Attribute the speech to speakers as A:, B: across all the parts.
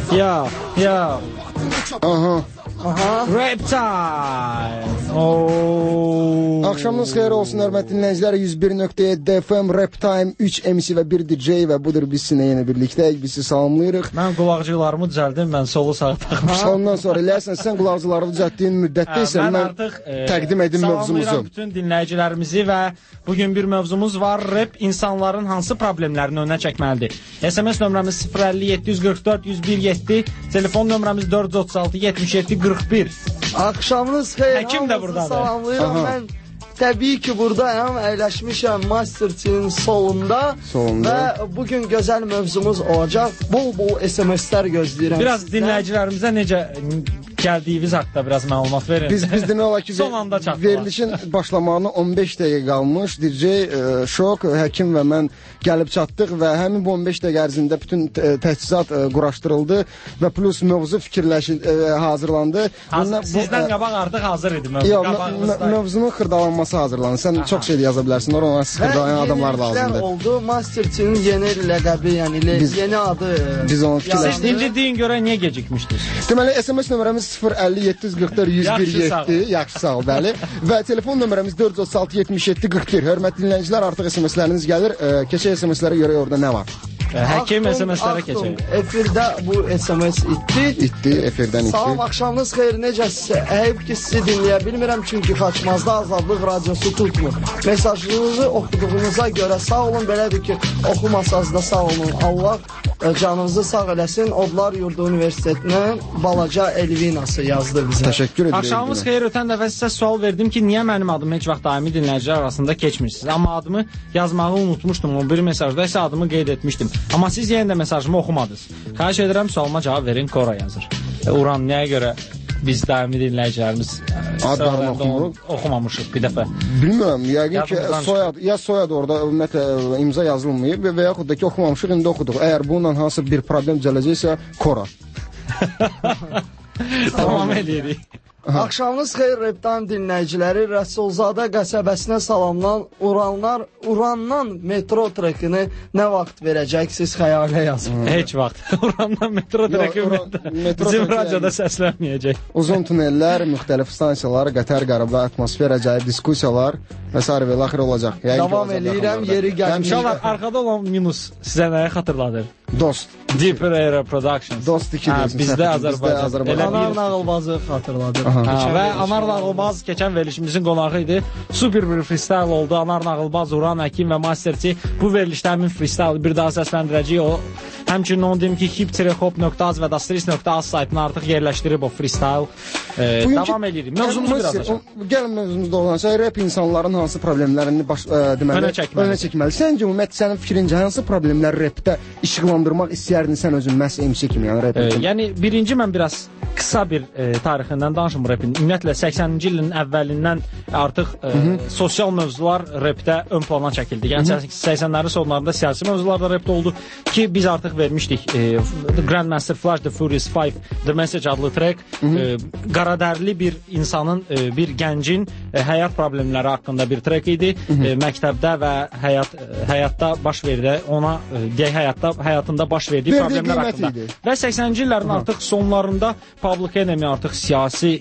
A: Ya. Aha. Rap time.
B: Axşamınız xeyir olsun hörmətli dinləyicilər. 101.7 FM Rap Time 3 MC və 1 DJ və budur biz sizinlə yenə birlikdə bizi salamlayırıq.
A: Mən qulaqcıqlarımı düzəldim, mən solu sağa taxmışam.
B: Ondan sonra eləsən sən qulaqcıqları düzəltdiyin müddətdə isə mən
A: artıq
B: təqdim edim mövzumuzu.
A: Salamlayıram bütün dinləyicilərimizi və bugün bir mövzumuz var. Rap insanların hansı problemlərini önə çəkməlidir? SMS nömrəmiz 050 744 101 telefon nömrəmiz 436 77 41.
C: Axşamınız xeyir.
A: Həkim də burdadır.
C: Salamlayıram. Mən təbii ki buradayam, əyləşmişəm Masterçinin solunda və bugün gözəl mövzumuz olacaq. Bol-bol SMS-lər gözləyirəm.
A: Biraz dinləyicilərimizə necə gəldiyiniz haqqında biraz məlumat verin.
B: Biz demək olar ki, verilişin başlamağına 15 dəqiqə qalmış. DJ Şok, Həkim və mən gəlib çatdıq və həmin bu 15 dəqiqə ərzində bütün təchizat quraşdırıldı və plus mövzu hazırlandı.
A: Sizdən qabaq artıq hazır idi mövzu.
B: Mövzunun xırdalanması hazırlandı. Sən çox şey yaza bilərsən. Ona xırdalayan adamlar lazımdır.
C: Oldu. Masterçinin yeni ləqəbi, yəni yeni adı.
B: Biz onu fikirləşdik.
A: Siz deyin görə niyə gecikmişdiniz?
B: Deməli, SMS nömrəmiz 050 744 101 yaxşı sağ ol, bəli. Və telefon nömrəmiz 436 77 41. Hörmətli dinləyicilər, artıq SMS-ləriniz gəlir. Keçək SMS-lərə görə orada nə var?
A: Həkim SMS-lərə keçək.
C: Efirdə bu SMS
B: İtdi, efirdən itdi.
C: Salam, axşamınız xeyir, necəsiz? Əyib ki, sizi dinləyə bilmirəm, çünki Xaçmazda Azadlıq Radiosu tutmur. Mesajınızı oxuduğunuza görə sağ olun, belədir ki, oxumasaz da sağ olun. Allah canınızı sağ eləsin. Odlar Yurdu Universitetindən Balaca Elvinası yazdı bizə.
B: Təşəkkür edirəm.
A: Axşamınız xeyir, ötən dəfə sizə sual verdim ki, niyə mənim adım heç vaxt daimi dinləyicilər arasında keçmirsiniz? Amma adımı yazmağı unutmuşdum, o bir mesajda isə adımı qeyd etmişdim. Amma siz yenə də mesajımı oxumadınız. Xahiş edirəm, sualıma cavab verin, Kora yazır. Uran, nəyə görə biz daimi dinləyicilərimiz adlarını oxumamışıq bir dəfə?
B: Bilmirəm, yəqin ki, soyad orada ümumiyyətlə imza yazılmayıb və yaxud da ki, oxumamışıq, indi oxuduq. Əgər bununla hansı bir problem gələcəksə, Kora.
A: Tamam edirik.
C: Axşamınız xeyir, Reptan dinləyiciləri. Rəsulzadə qəsəbəsinə salamlanan Urandan metro trekini nə vaxt verəcəksiniz, xəyalə yazın.
A: Heç vaxt. Urandan metro trekini bizim radioda səslənməyəcək.
B: Uzun tunellər, müxtəlif stansiyalar, qətər qəribə atmosfer, əcaib diskusiyalar və s. və axır olacaq.
C: Davam eləyirəm, yeri gəlmiş.
A: Arxada olan minus sizə nəyə xatırladır?
B: Dost.
A: Deeper Era Productions.
B: Dost 2 deyilsin.
A: Bizdə Azərbaycan.
C: Anar Nağılbazı xatırladır.
A: Və Anar Nağılbaz keçən verilişimizin qonağı idi. Super bir freestyle oldu. Anar Nağılbaz, Uran, Həkim və Masterçi bu verilişdə həmin freestyle bir daha səsləndirəcəyik. O həmçinin onu deyim ki, hip-hop.az və dastris.az saytına artıq yerləşdirib o freestyle. Davam edirik. Mövzumuzu biraz açaq.
B: Gəlin mövzumuzda olan rap insanların hansı problemlərini önə çəkməli. Səncə ümumiyyətlə sənin fikrincə hansı problemlər rapdə işıqlandırmaq istəyərdin sən özün məhz MC kimi, yəni rap?
A: Yəni birinci mən biraz qısa bir tarixindən danışım rapin. Ümumiyyətlə 80-ci ilin əvvəlindən artıq sosial mövzular rapdə ön plana çəkildi. Yəni 80-lərin sonlarında siyasi mövzular da rapdə oldu ki, biz artıq vermişdik. Grandmaster Flash, The Furious 5, The Message adlı track qaradərli bir insanın, bir gəncin həyat problemləri haqqında bir track idi. Məktəbdə və həyatda baş verdi, ona deyək həyatında baş verdiyi problemlər haqqında. Və 80-ci illərin artıq sonlarında Public Enemy artıq siyasi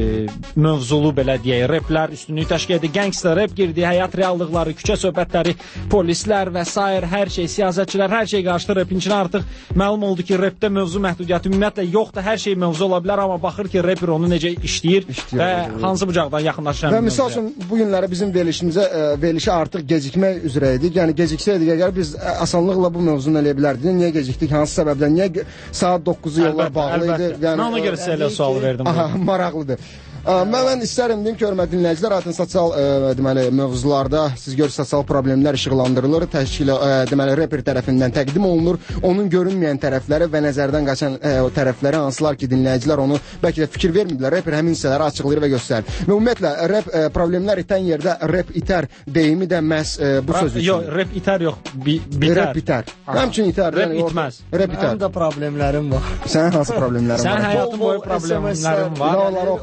A: mövzulu belə deyək, raplər üstünlük təşkil edir, gangster rap girdi, həyat reallıqları, küçə söhbətləri, polislər və s. hər şey, siyasətçilər, hər şey qarşıdır rapin içinə. Artıq məlum oldu ki, rapdə mövzu məhdudiyyəti ümumiyyətlə yoxdur, hər şey mövzu ola bilər, amma baxır ki, rapper onu necə işləyir və hansı bucaqdan yaxınlaşır.
B: Və misal üçün, bu günləri bizim verilişi artıq gecikmək üzrə idik. Yəni geciksəydik, əgər biz asanlıqla bu mövzunu eləyə bilərdik. Niyə gecikdik, hansı səbəbdən, niyə saat 9-u yollar bağlı idi?
A: Mən ona görə sizə elə sual verdim.
B: Maraqlıdır. Mən istərdim ki, hörmətli dinləyicilər, artıq sosial mövzularda siz görürsünüz, sosial problemlər işıqlandırılır, deməli rapper tərəfindən təqdim olunur, onun görünməyən tərəfləri və nəzərdən qaçan tərəfləri hansılar ki, dinləyicilər onu bəlkə də fikir vermədilər, rapper həmin hissələri açıqlayır və göstərir. Və ümumiyyətlə, rap problemlər itən yerdə rap itər deyimi də məhz bu söz üçün.
A: Yox, rap itər yox, bitər.
B: Rap bitər. Həmçin itər.
A: Rap itməz.
C: Mənim də problemlərim var.
B: Sənin hansı problemlərin var?
A: Sənin həyatın boyu problemlərin var.
B: Onları oxumaq lazımdır.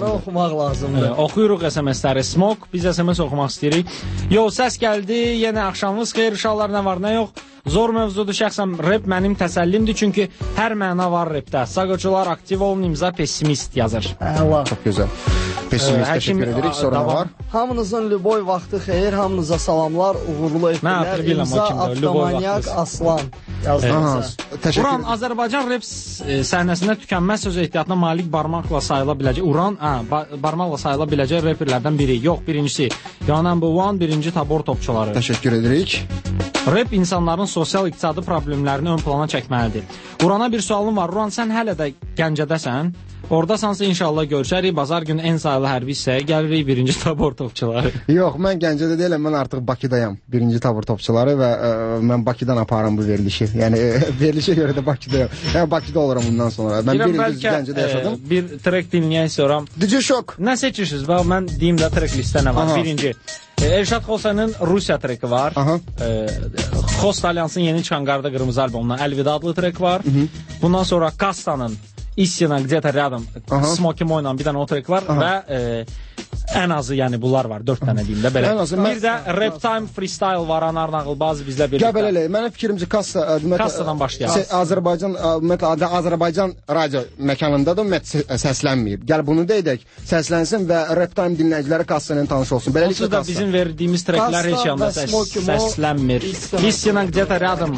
B: lazımdır.
C: oxumaq lazımdır.
A: Oxuyuruq SMS-ləri. Smoke, biz SMS oxumaq istəyirik. Səs gəldi, yenə axşamınız xeyir, uşaqlar nə var, nə yox. Zor mövzudur, şəxsən rap mənim təsəllimdir, çünki hər məna var rapdə. Saqocular aktiv olun, imza pessimist yazır.
C: Allah.
B: Çox gözəl. Pessimist təşəkkür edirik, sonra var.
C: Hamınızın Lüboy vaxtı xeyir, hamınıza salamlar, uğurlu etdilər. İmza Avtomanyak Aslan yazdınız.
A: Uran, Azərbaycan rap səhnəsində tükənməz söz ehtiyatına malik barmaqla sayıla biləcək. Uran, barmaqla sayıla biləcək reperlərdən biri. Yox, birincisi. Yanan bu one, birinci tabor topçuları.
B: Təşəkkür edirik.
A: Rap insanların sosial-iqtisadi problemlərini ön plana çəkməlidir. Urana bir sualım var. Uran, sən hələ də Gəncədəsən. Oradasansa inşallah görüşərik. Bazar günü en sayılı hərbi hissəyə gəlirik, birinci tabor topçuları.
B: Yox, mən Gəncədə deyiləm, mən artıq Bakıdayam. Birinci tabor topçuları və mən Bakıdan aparam bu verilişi. Yəni verilişə görə də Bakıdayam. Yəni Bakıda oluram bundan sonra. Mən bir il Gəncədə yaşadım.
A: Bir trek dinləyən sonra.
B: DJ Shock.
A: Nə seçirsiniz? Mən deyim də trek listə nə var. Aha. Birinci. Elşad Xosanın Rusiya treki var. Xost Alyansın yeni çıxan Qarda Qırmızı albomuna Əlvida adlı trek var. Bundan sonra Kastanın İstina где-то rядом Smoky Moy'la bir dənə o trek var və ən azı yəni bunlar var. 4 dənə deyim də belə. Bir də Rap Time Freestyle var, Anar Nağılbaz bizlə birlikdə.
B: Gəbələli. Mənim fikrimcə
A: Kassadan başlayaq.
B: Azərbaycan radio məkanındadır, səslənməyib. Gəl bunu da edək, səslənsin və Rap Time dinləyiciləri Kassanın tanış olsun.
A: Beləliklə da bizim verdiyimiz treklər heç yanda səslənmir. İstina где-то rядом.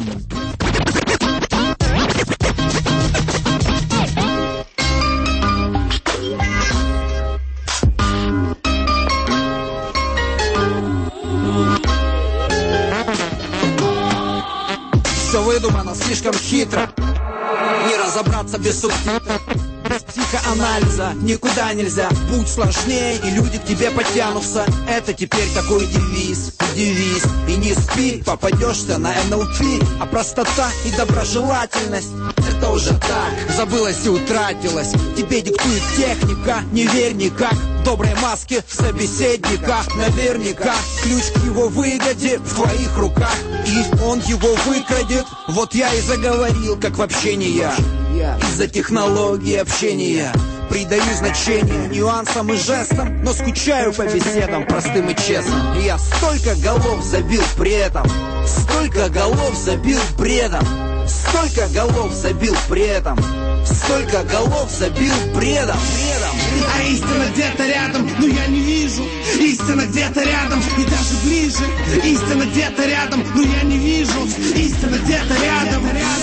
D: Все выдумано слишком хитро. Не разобраться без субтитров. Без психоанализа никуда нельзя. Будь сложнее, и люди к тебе потянутся. Это теперь такой девиз. Девиз. И не спи, попадешься на НЛП. А простота и доброжелательность — это уже так. Забылась и утратилась. Тебе диктует техника. Не верь никак. Доброй маски в собеседниках. Наверняка ключ к его выгоде в твоих руках. И он его выкрадет. Вот я и заговорил, как в общении я. Из-за технологии общения придаю значение нюансам и жестам, но скучаю по беседам простым и честным. И я столько голов забил при этом, столько голов забил бредом, столько голов забил при этом, столько голов забил бредом.
E: А истина где-то рядом, но я не вижу. Истина где-то рядом и даже ближе. Истина где-то рядом, но я не вижу. Истина где-то рядом.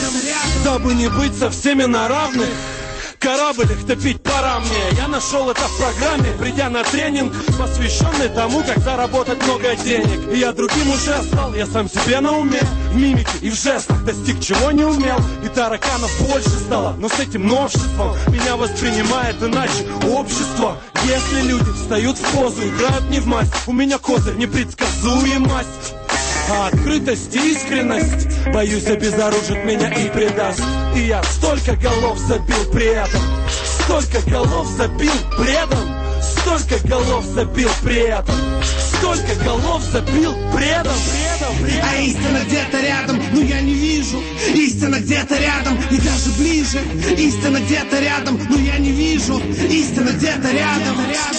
F: Дабы не быть со всеми на равных, корабль их топить пора мне. Я нашел это в программе, придя на тренинг, посвященный тому, как заработать много денег. И я другим уже стал, я сам себе на уме. В мимике и в жестах достиг чего не умел. И тараканов больше стало, но с этим новшеством меня воспринимает иначе общество. Если люди встают в позу, играют не в масть, у меня козырь непредсказуемость. А открытость и искренность, боюсь, обезоружит меня и предаст. И я столько голов забил при этом, столько голов забил бредом, столько голов забил при этом, столько голов забил бредом.
E: А истина где-то рядом, но я не вижу. Истина где-то рядом и даже ближе. Истина где-то рядом, но я не вижу. Истина где-то рядом.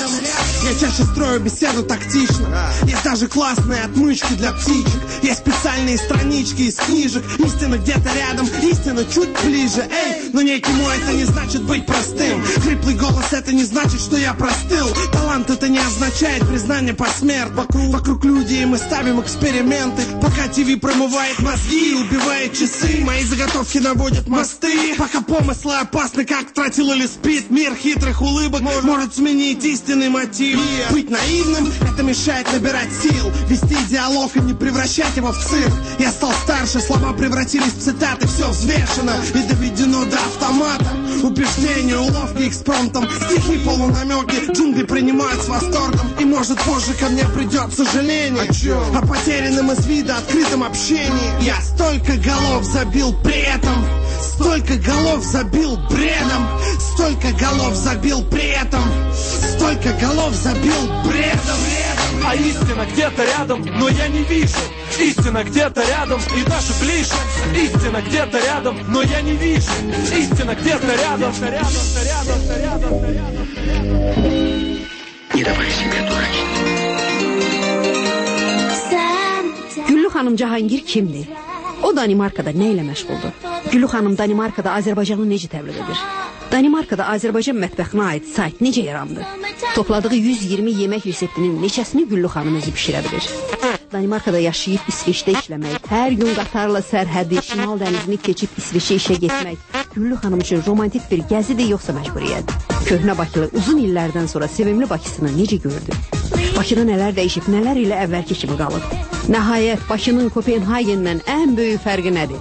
E: Я чаще строю беседу тактично. Есть даже классные отмычки для птичек. Есть специальные странички из книжек. Истина где-то рядом, истина чуть ближе. Эй, но некий мой это не значит быть простым. Хриплый голос это не значит, что я простыл. Талант это не означает признание посмертно. Вокруг люди и мы ставим эксперименты. Пока ТВ промывает мозги и убивает часы. Мои заготовки наводят мосты. Пока помыслы опасны, как тратил или спит. Мир хитрых улыбок может сменить истинный мотив. Быть наивным это мешает набирать сил. Вести диалог и не превращать его в цирк. Я стал старше, слова превратились в цитаты. Все взвешено и доведено до автомата. Убеждения, уловки экспромтом. Стихи, полунамеки, джунгли принимают с восторгом. И может позже ко мне придет сожаление о потерянном из вида открытом общении. Я столько голов забил при этом, столько голов забил бредом, столько голов забил при этом, столько голов забил бредом.
F: А истина где-то рядом, но я не вижу. Истина где-то рядом и даже ближе. Истина где-то рядом, но я не вижу. Истина где-то рядом.
G: Не давай себе дурачить.
H: Güllü xanım Cahangir kimdir? O Danimarkada nə ilə məşğuldur? Güllü xanım Danimarkada Azərbaycanı necə təbliğ edir? Danimarkada Azərbaycan mətbəxinə aid sayt necə yarandı? Topladığı 120 yemək reseptinin neçəsini Güllü xanım özü pişirə bilir? Danimarkada yaşayıb İsveçdə işləmək, hər gün qatarla sərhədi, Şimal dənizini keçib İsveçə işə getmək Güllü xanım üçün romantik bir gəzidir yoxsa məcburiyyət? Köhnə Bakılı uzun illərdən sonra sevimli Bakısını necə gördü? Bakıda nələr dəyişib, nələr ilə əvvəlki kimi qalıb? Nəhayət, Bakının Kopenhagendən ən böyük fərqi nədir?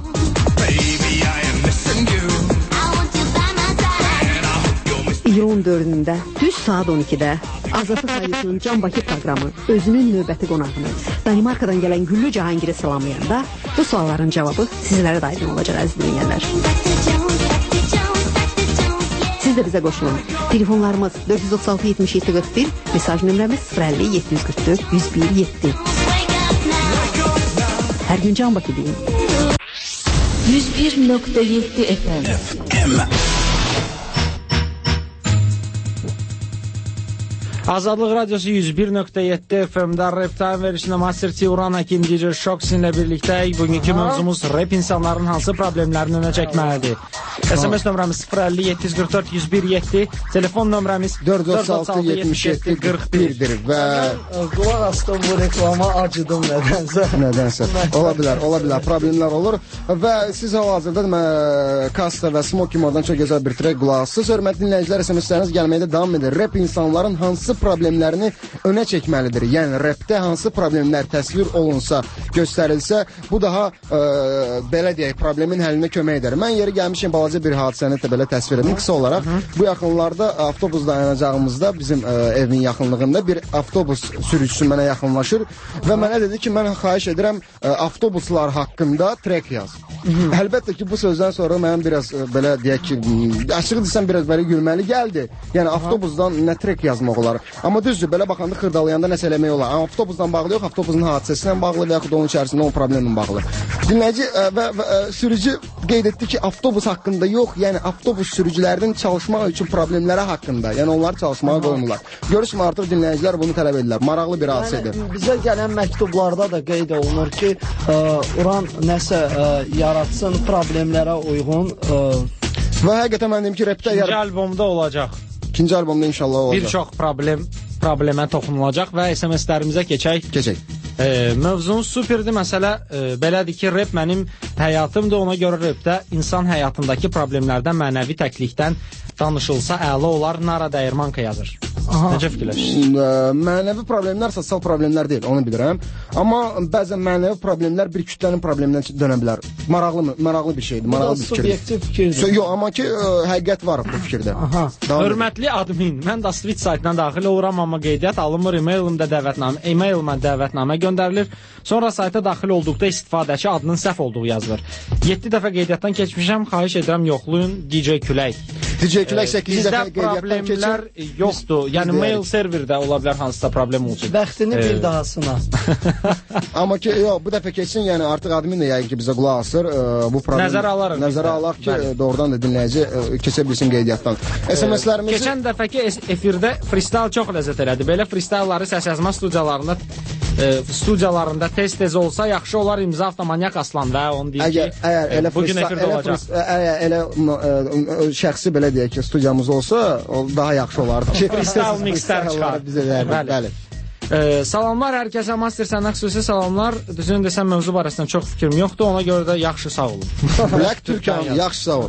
H: İyulun 4-də, düz saat 12-də Azadlıq Radyosunun Can Bakı proqramı özünün növbəti qonağını Danimarkadan gələn Güllü Cahangiri salamlayanda bu sualların cavabı sizlərə də aydın olacaq əziz dinləyənlər. Siz də bizə qoşulun. Telefonlarımız 436-77-41, mesaj nömrəmiz 050-744-101-7. Hər gün Can Bakı deyin.
I: 101.7 FM.
A: Azadlıq Radyosu 101.7 FM-də Rap Time verişində Master Tiuran Hakim DJ Shock sizinlə birlikdə. Bugünkü mövzumuz rap insanların hansı problemlərini önə çəkməlidir. SMS nömrəmiz 050-744-101-7, telefon nömrəmiz 436-77-41-dir və
C: qulaq astım bu reklama acıdım nədənsə.
B: Ola bilər, problemlər olur və siz hal-hazırda Kasta və Smoky Moddan çox gözəl bir trek qulaq asırsınız. Hörmətli dinləyicilər, SMS-ləriniz gəlməkdə davam edir. Rap insanların hansı problemlərini önə çəkməlidir? Yəni rapdə hansı problemlər təsvir olunsa, göstərilsə, bu daha belə deyək, problemin həllinə kömək edər. Mən yeri gəlmişim balaca bir hadisəni belə təsvir edim. Qısa olaraq, bu yaxınlarda avtobus dayanacağımızda bizim evin yaxınlığında bir avtobus sürücüsü mənə yaxınlaşır və mənə dedi ki, mən xahiş edirəm avtobuslar haqqında trek yaz. Əlbəttə ki, bu sözdən sonra mən biraz belə deyək ki, açıq desəm biraz belə gülməli gəldi. Yəni avtobusdan nə trek yazmaq olar. Amma düzdür, belə baxanda xırdalayanda nəsə eləmək olar. Amma avtobusdan bağlı yox, avtobusun hadisəsindən bağlı və yaxud onun içərisində onun problemlə bağlı. Dinləyici və sürücü qeyd etdi ki, avtobus haqqında yox, yəni avtobus sürücülərinin çalışmaq üçün problemləri haqqında, yəni onlar çalışmağa qoymurlar. Görürsün, artıq dinləyicilər bunu tələb edirlər. Maraqlı bir hadisədir.
C: Bizə gələn məktublarda da qeyd olunur ki, Uran nəsə yaratsın problemlərə uyğun.
B: Və həqiqətən mən deyim ki, rapdə...
A: İkinci albomda olacaq.
B: İkinci albomda inşallah olacaq.
A: Bir çox problemə toxunulacaq və SMS-lərimizə keçək. Mövzumuz superdir. Məsələ belədir ki, rap mənim həyatımdır. Ona görə rapdə insan həyatındakı problemlərdən, mənəvi təklikdən danışılsa əla olar. Nara Dəyirmanka yazır. Necə fikirləşirsiniz?
B: Mənəvi problemlər sosial problemlər deyil, onu bilirəm. Amma bəzən mənəvi problemlər bir kütlənin problemindən dönə bilər. Maraqlı bir şeydir, maraqlı bir fikirdir.
C: Subyektiv fikirdir.
B: Yox, amma ki, həqiqət var bu fikirdə.
A: Hörmətli admin, mən da Switch saytından daxil oluram, amma qeydiyyat alınmır, e-mailimə dəvətnamə göndərilir. Sonra sayta daxil olduqda istifadəçi adının səhv olduğu yazılır. 7 dəfə qeydiyyatdan keçmişəm, xahiş edirəm yoxlayın DJ Külək.
B: DJ Külək 8 dəfə qeydiyyatdan
A: keçir. Bizdə problemlər yoxdur. Yəni mail serverdə ola bilər hansısa problem olacaq.
C: Bəxtini bir daha sına.
B: Amma ki, yox, bu dəfə keçsin, yəni artıq admin də yəqin ki, bizə qulaq asır. Bu problem nəzərə alaq ki, doğrudan da dinləyici keçə bilsin qeydiyyatdan. SMS-lərimizi...
A: Keçən dəfəki efirdə freestyle çox ləzzət elədi. Belə freestyle'ları səs yazma studiyalarında tez-tez olsa yaxşı olar. İmza Avtomanyak Aslan və onu deyir ki, bugün efirdə olacaq.
B: Elə şəxsi belə deyək ki, studiyamız olsa, daha yaxşı olardı.
A: Freestyle mixlər çıxar.
B: Bəli.
A: Salamlar hər kəsə, Master səndən xüsusi salamlar. Düzünü desəm, mövzu barəsində çox fikrim yoxdur, ona görə də yaxşı sağ olun.
B: Black Türkan, yaxşı sağ ol.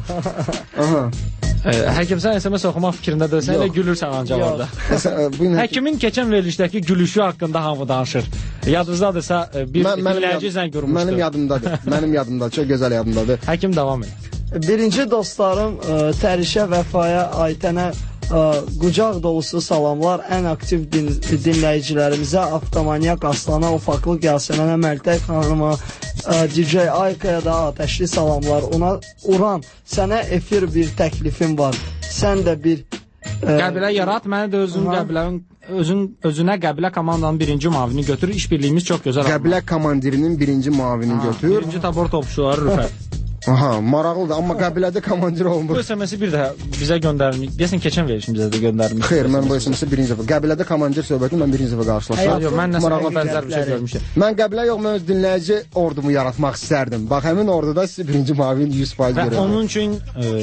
A: Həkim, sən SMS oxumaq fikrində deyilsən, elə gülürsən ancaq orada. Həkimin keçən verilişdəki gülüşü haqqında hamı danışır. Yadınızdadırsa, bir dinləyici zəng qurmuşdu.
B: Mənim yadımdadır, çox gözəl yadımdadır.
A: Həkim, davam edir.
C: Birinci dostlarım, Tərişə, Vəfaya, Aytənə qucaq dolusu salamlar. Ən aktiv dinləyicilərimizə, Avtomanyak Aslana, Ufaqlıq Yaseminə, Məltək xanıma, DJ Aykaya da ateşli salamlar. Ona Uran, sənə efir bir təklifim var. Sən də bir
A: qəbilə yarat, məni də özüm qəbiləmin özünə Qəbilə komandanın birinci muavini götür. İşbirliyimiz çox gözəl.
B: Qəbilə komandirinin birinci muavini götür.
A: Birinci tabor topçuları Rüfət.
B: Aha, maraqlıdır, amma Qəbilədə komandir olmur.
A: Bu SMS-i bir daha bizə göndərmiş. Deyəsən keçən verişimizdə də göndərmiş.
B: Xeyr, mən bu SMS-i birinci dəfə. Qəbilədə komandir söhbətini mən birinci dəfə qarşılaşdım.
A: Yox, mən nəsə maraqlı bənzər bir şey görmüşəm.
B: Mən Qəbilə yox, mən öz dinləyici ordumu yaratmaq istərdim. Bax, həmin orduda sizi birinci muavin 100% görürəm.
A: Və onun üçün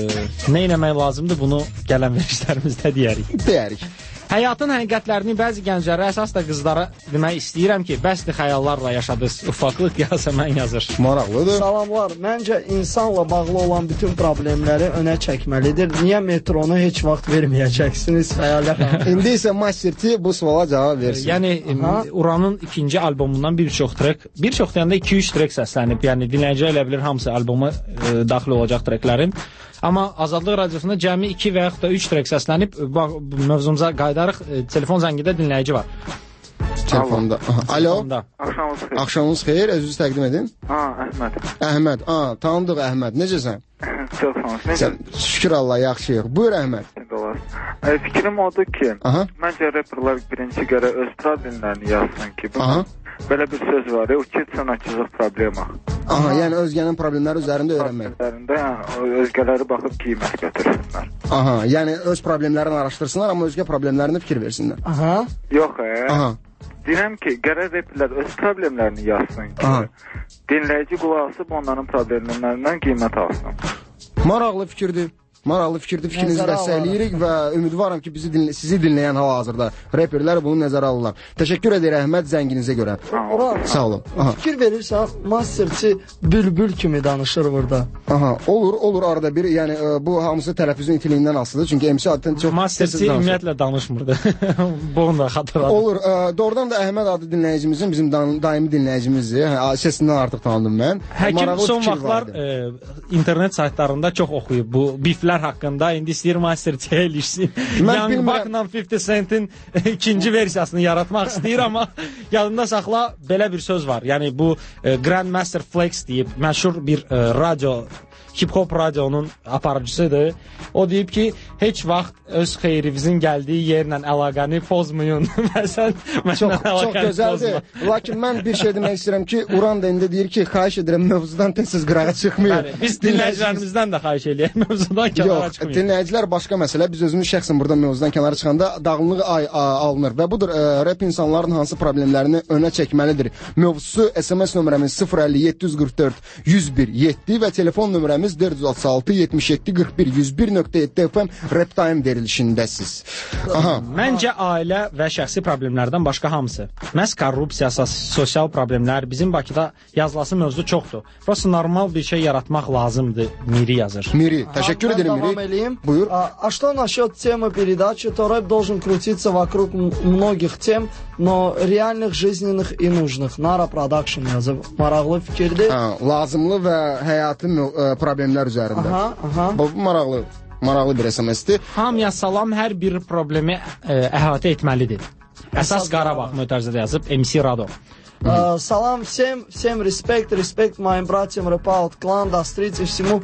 A: nə etmək lazımdır, bunu gələn verişlərimizdə deyərik.
B: Deyərik.
A: Həyatın həqiqətlərini bəzi gənclərə, əsas da qızlara demək istəyirəm ki, bəsdir xəyallarla yaşadınız. Ufaqlıq yazsa mən yazır.
B: Maraqlıdır.
C: Salamlar. Məncə insanla bağlı olan bütün problemləri önə çəkməlidir. Niyə metronu heç vaxt verməyəcəksiniz?
B: İndi isə Master T bu suala cavab versin.
A: Yəni Uranın ikinci albomundan bir çox deyəndə 2-3 trek səslənib. Yəni dinləyicilər elə bilir hamısı alboma daxil olacaq treklərin. Amma Azadlıq Radiosunda cəmi 2 və yaxud da 3 trek səslənib. Mövzumuza qayıdarıq. Telefon zəngində dinləyici var.
B: Telefonda. Alo.
G: Axşamınız xeyir.
B: Axşamınız xeyir. Özünüz təqdim edin.
G: Əhməd.
B: Əhməd. Tanıdıq Əhməd. Necəsən?
G: Çox sağ olun.
B: Sən şükür Allah, yaxşıyıq. Buyur Əhməd.
G: Fikrim odur ki, məncə rapperlər birinci gərək öz problemlərini yazsın ki, belə bir söz var, uçitsa nakizov problema.
B: Yəni özgənin problemləri üzərində öyrənmək.
G: Özgələri baxıb qiymət götürsünlər.
B: Yəni öz problemlərini araşdırsınlar, amma özgə problemlərinə fikir versinlər.
G: Yox, deyirəm ki, gərək rapperlər öz problemlərini yazsın ki, dinləyici qulaq asıb onların problemlərindən qiymət alsın.
B: Maraqlı fikirdir. Fikrinizi dəstəkləyirik və ümidvaram ki, sizi dinləyən hal-hazırda rapperlər bunu nəzərə alırlar. Təşəkkür edirəm Əhməd zənginizə görə. Sağ olun.
C: Fikir verirsən, Masterçi bülbül kimi danışır burada.
B: Olur arada bir. Yəni bu hamısı tələffüzün itiliyindən asılıdır. Çünki MC adətən çox
A: Masterçi ümumiyyətlə danışmırdı. Bunu da xatırladım.
B: Olur. Doğrudan da Əhməd adlı dinləyicimizin bizim daimi dinləyicimizdir. Sesindən artıq tanıdım mən.
A: Həkim son vaxtlar internet saytlarında çox oxuyub bu biflər haqqında. İndi istəyir Masterçiyə ilişsin. Young Buck'la 50 Cent'in ikinci versiyasını yaratmaq istəyir, amma yadında saxla, belə bir söz var. Yəni bu Grandmaster Flex deyib, məşhur bir hip-hop radionun aparıcısıdır. O deyib ki, heç vaxt öz xeyrinizin gəldiyi yerlə əlaqəni pozmayın.
B: Çox gözəldir. Lakin mən bir şey demək istəyirəm ki, Uran da indi deyir ki, xahiş edirəm mövzudan tez-tez qırağa çıxmayın.
A: Biz dinləyicilərimizdən də xahiş eləyək, mövzudan kənara çıxmayın.
B: Dinləyicilər başqa məsələ. Biz özümüz şəxsən burada mövzudan kənara çıxanda dağınlıq alınır və budur rap insanların hansı problemlərini önə çəkməlidir. Mövzusu SMS nömrəmiz 050 744 101 7 və telefon nömrəmiz 436 77 41 101.7 FM Rap Time verilişindəsiz.
A: Məncə ailə və şəxsi problemlərdən başqa hamısı. Məhz korrupsiya, sosial problemlər, bizim Bakıda yazılası mövzu çoxdur. Prosta normal bir şey yaratmaq lazımdır. Miri yazır.
B: Мири, təşəkkür ederim Miri. Buyur.
C: А что насчет темы передачи? То рэп должен крутиться вокруг многих тем, но реальных, жизненных и нужных. Nara Production yazıb. Maraqlı fikirdir.
B: Lazımlı və həyati problemlər üzərində. Bu maraqlı bir SMS-dir.
A: Hamıya salam, hər bir problemi əhatə etməlidir. Əsas Qarabağ mötərizədə yazıb MC Rado.
C: Салам всем респект моим братьям рэпа от клана Стриц и всему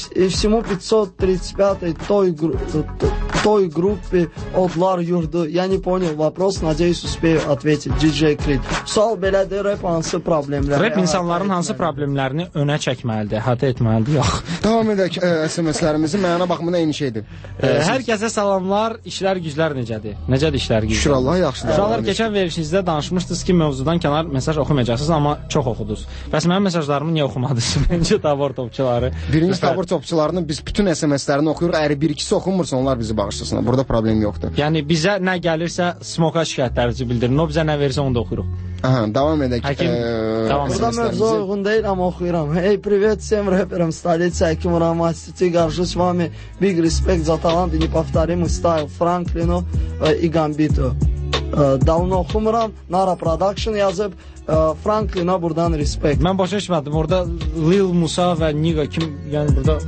C: 535-й той группе от Лар Юрду. Я не понял вопрос, надеюсь успею ответить. DJ Creed. Sual belədir, rap hansı problemləri?
A: Rap insanların hansı problemlərini önə çəkməlidir, əhatə etməlidir? Yox.
B: Davam edək SMS-lərimizi, mənə baxımına eyni şeydir.
A: Hər kəsə salamlar, işlər güclər necədir? Necədir işlər güclər?
B: Şükür Allah, yaxşıdır.
A: Uşaqlar, keçən verişinizdə danışmışdınız ki, mövzudan kənar mesaj oxumayacaqsınız, amma çox oxudunuz. Bəs mənim mesajlarımı niyə oxumadınız? Birinci tabor topçuları.
B: Birinci tabor topçularının biz bütün SMS-lərini oxuyuruq. Əgər bir-ikisi oxunmursa, onlar bizi bağışlasınlar. Burada problem yoxdur.
A: Yəni bizə nə gəlirsə, smoka şikayətlərinizi bildirin. O bizə nə verirsə, onu da oxuyuruq.
B: Davam edək.
C: Burada mövzu uyğun deyil, amma oxuyuram. Hey, привет всем рэперам столицы Аким Рамасти. Горжусь вами. Big respect за талант и неповторимый стайл Франклину и Гамбиту. Davno oxumuram. Nara Production yazıb. Franklin'a buradan respect.
A: Mən başa düşmədim. Orada Lil Musa və Niga kim, yəni burada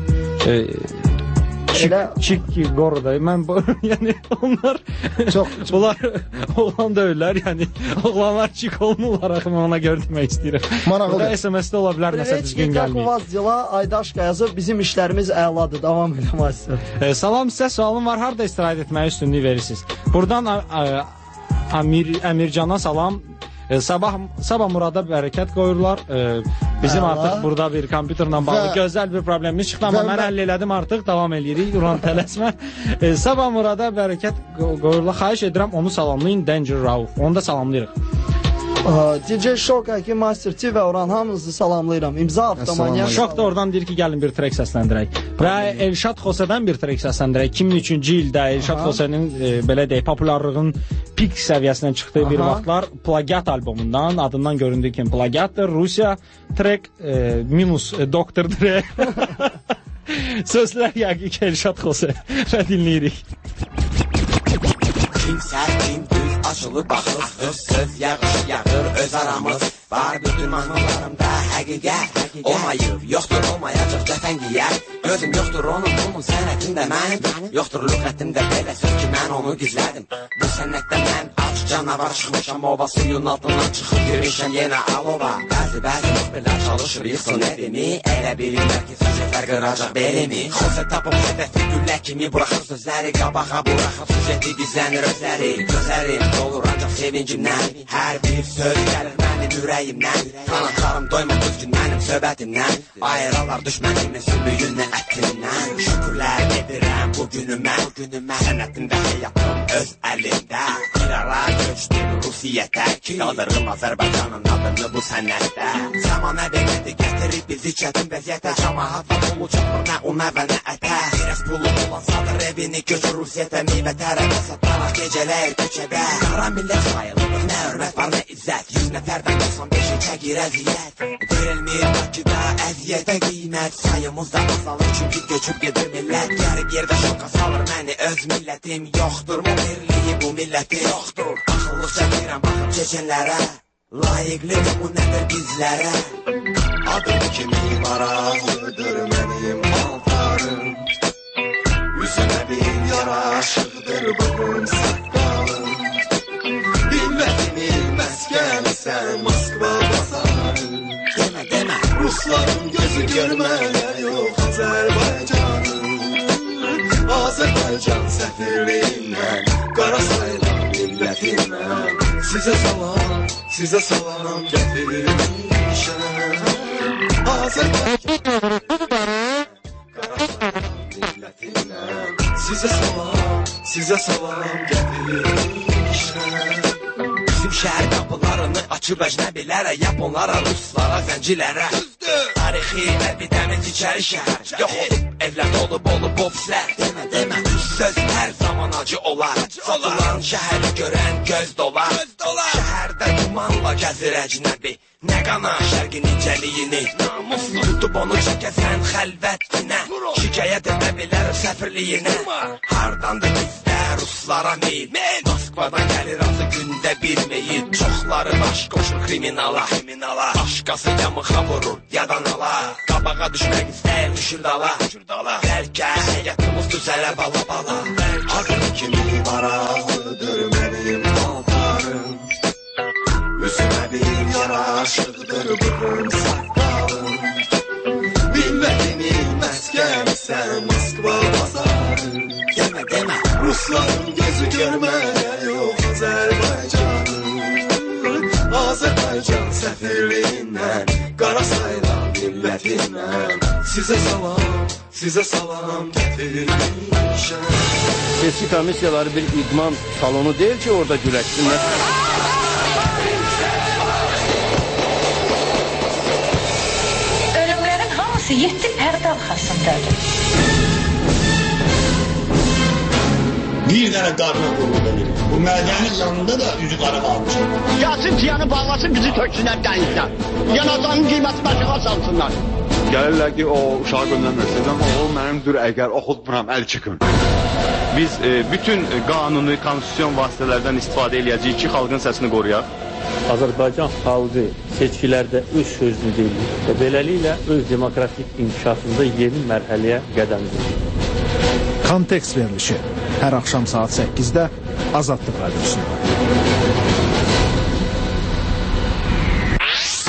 A: Çik Gorda. Mən yəni onlar bunlar oğlan deyirlər, yəni oğlanlar çik olmurlar axı, mən ona görə demək istəyirəm. Burada SMS-də ola bilər nəsə düzgün gəlmir.
C: Привет, вас дела? Aydaşqa yazıb, bizim işlərimiz əladır. Davam edəməzsiniz.
A: Salam, sizə sualım var. Harda istirahət etməyə üstünlük verirsiniz? Buradan Əmircana salam. Sabah Murada bərəkət qoyurlar. Bizim artıq burada bir kompüterlə bağlı gözəl bir problemimiz çıxdı, amma mən həll elədim artıq, davam eləyirik, Uran tələsmə. Sabah Murada bərəkət qoyurlar. Xahiş edirəm, onu salamlayın, Danger Rauf. Onu da salamlayırıq.
C: DJ Şok, Həkim Master T və Orhan hamınızı salamlayıram. İmza Avtomanyak.
A: Şok da oradan deyir ki, gəlin bir trek səsləndirək. Və Elşad Xosədən bir trek səsləndirək. 2003-cü ildə Elşad Xosənin belə deyək, popularlığın pik səviyyəsindən çıxdığı bir vaxtlar Plagiat albomundan, adından göründüyü kimi Plagiatdır. Rusiya trek minus Dr. Dre. Sözlər yəqin ki, Elşad Xosə və dinləyirik.
I: Kim düz açılır baxır, söz yağır öz aramız. Var bütün mahnılarımda həqiqət olmayıb, yoxdur olmayacaq dəfən giyər. Gözüm yoxdur onun sənətində mənim, yoxdur lüğətimdə belə söz ki mən onu gizlədim. Bu sənətdə mən aç canavar çıxmışam, ova suyun altından çıxıb girmişəm yenə alova. Bəzi müxbirlər çalışır yıxsın evimi, elə bilirlər ki süjetlər qıracaq belimi. Xosət tapıb hədəfi güllə kimi buraxır sözləri, qabağa buraxıb süjeti gizlənir özləri. Gözlərim dolur ancaq sevincimdən, hər bir söz gəlir mənim ürəyimdən. Qanatlarım doymur düzgün mənim söhbətimdən, ayıralar düşmənimin sümüyündən, ətimdən. Şükürlər edirəm bu günümə, sənətimdə həyatım öz əlimdə. Bir ara köçdüm Rusiyyətə, qaldırım Azərbaycanın adını bu sənətdə. Zamana belədi gətirib bizi çətin vəziyyətə, cəmahat və pulu çatmır nə una və nə ətə. Biraz pulu olan sadır evini götür Rusiyyətə, meyvə tərəfə sataraq gecələr küçədə. Qara millət sayılır, nə hörmət var nə izzət, 100 nəfərdən 95'i çəkir əziyyət. Verilmir Bakıda əziyyətə qiymət, sayımızda azalır çünki göçüb gedir millət. Yarıb yerdə şoka salır məni öz millətim, yoxdur mu birliyi bu milləti, yoxdur. Axıllıq çəkirəm baxıb keçənlərə, layiqli bu nədir bizlərə. Adım kimi maraqlıdır mənim altarım, üzümə bir yaraşıqdır bugün saqqalım. Milletimin məskəni sən Moskva bazarı, demə Rusların gözü görməyə yox Azərbaycanı. Azərbaycan səfirliyindən, Qarasaylan millətindən, sizə salam gətirmişəm. Azərbaycan Qarasaylan millətindən, sizə salam gətirmişəm. Bizim şəhər qapılarını açıb əcnəbilərə, Yaponlara, Ruslara, zəncilərə. Tarixi əbidəmiz içəri şəhər, yox olub evlər olub ofislər. Demə söz hər zaman acı olar, satılan şəhəri görən göz dolar. Şəhərdə dumanla gəzir əcnəbi, nə qana şərqin incəliyini. Namuslu tutub onu çəkəsən xəlvətinə, şikayət edə bilər səfirliyinə. Hardandır bizdə Ruslara meyil, Moskvadan gəlir azı gündə bir meyil. Çoxları baş qoşur kriminala, başqası yamıqa vurur yadan ala. Qabağa düşmək istəyir düşür dala, bəlkə həyatımız düzələ bala. Adım kimi maraqlıdır mənim altarım, üzümə bir yaraşıqdır bugün saqqalım. Millətimin məskəni sən Moskva bazarı, demə Rusların gözü görməyə yox Azərbaycanı. Azərbaycan səfirliyindən, Qarasaylan millətindən, sizə salam gətirmişəm.
J: Seçki komissiyaları bir idman salonu deyil ki, orada güləşsinlər.
K: Ölümlərin hamısı 7 pərdə arxasındadır.
L: Bir dənə qarına qurulur. Bu mədənin yanında da üzü qara qalmış.
M: Gəlsin tiyanı bağlasın, bizi töksünlər dənizdən. Yanacağın qiyməti başına salsınlar.
N: Gəlirlər ki, o uşağı göndərməsiniz, amma o mənimdir, əgər oxutmuram, əl çıxın. Biz bütün qanuni, konstitusyon vasitələrdən istifadə eləyəcəyik ki, xalqın səsini qoruyaq.
O: Azərbaycan xalqı seçkilərdə öz sözünü deyir və beləliklə öz demokratik inkişafında yeni mərhələyə qədəm qoyur.
P: Kontekst verilişi hər axşam saat 8-də Azadlıq Radiosunda.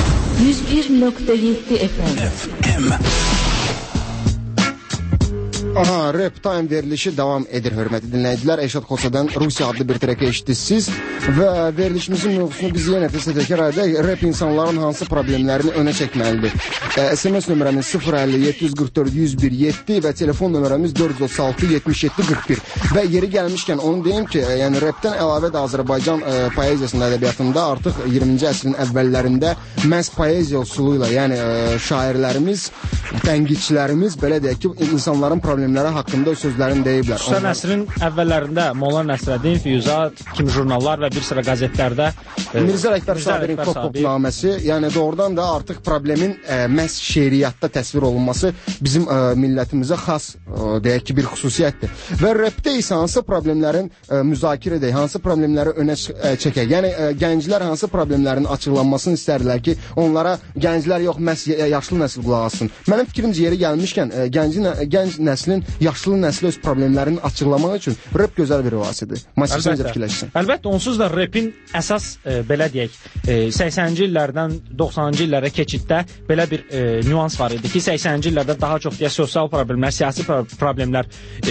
Q: 101.7 FM.
B: Aha, Rap Time verilişi davam edir, hörmətli dinləyicilər. Eşad Xosadan Rusiya adlı bir treki eşitdiniz və verilişimizin mövzusunu biz yenə təkrar edək. Rap insanların hansı problemlərini önə çəkməlidir? SMS nömrəmiz 050-744-101-7 və telefon nömrəmiz 436-77-41. Və yeri gəlmişkən onu deyim ki, yəni rapdən əlavə də Azərbaycan poeziyasında, ədəbiyyatında artıq 20-ci əsrin əvvəllərində məhz poeziya usulu ilə, yəni şairlərimiz, tənqidçilərimiz belə deyək ki, insanların problemləri haqqında sözlərini deyiblər.
A: Xüsusən əsrin əvvəllərində Molla Nəsrəddin, Füyuzat kimi jurnallar və bir sıra qəzetlərdə
B: Mirzə Əkbər Sabirin Pop-Popnaməsi, yəni doğrudan da artıq problemin məhz şeiriyyatda təsvir olunması bizim millətimizə xas, deyək ki, bir xüsusiyyətdir. Və rapdə isə hansı problemlərin müzakirə edək, hansı problemləri önə çəkək. Yəni gənclər hansı problemlərin açıqlanmasını istərlər ki, onlara gənclər yox, məhz yaşlı nəsil qulaq assın. Mənim fikrimcə yeri gəlmişkən gənc nəslin, yaşlı nəsli öz problemlərini açıqlamaq üçün rap gözəl bir vasitədir. Masif səncə fikirləşsin.
A: Əlbəttə, onsuz da rapin əsas, belə deyək, 80-ci illərdən 90-cı illərə keçiddə belə bir nüans var idi ki, 80-ci illərdə daha çox deyək, sosial problemlər, siyasi problemlər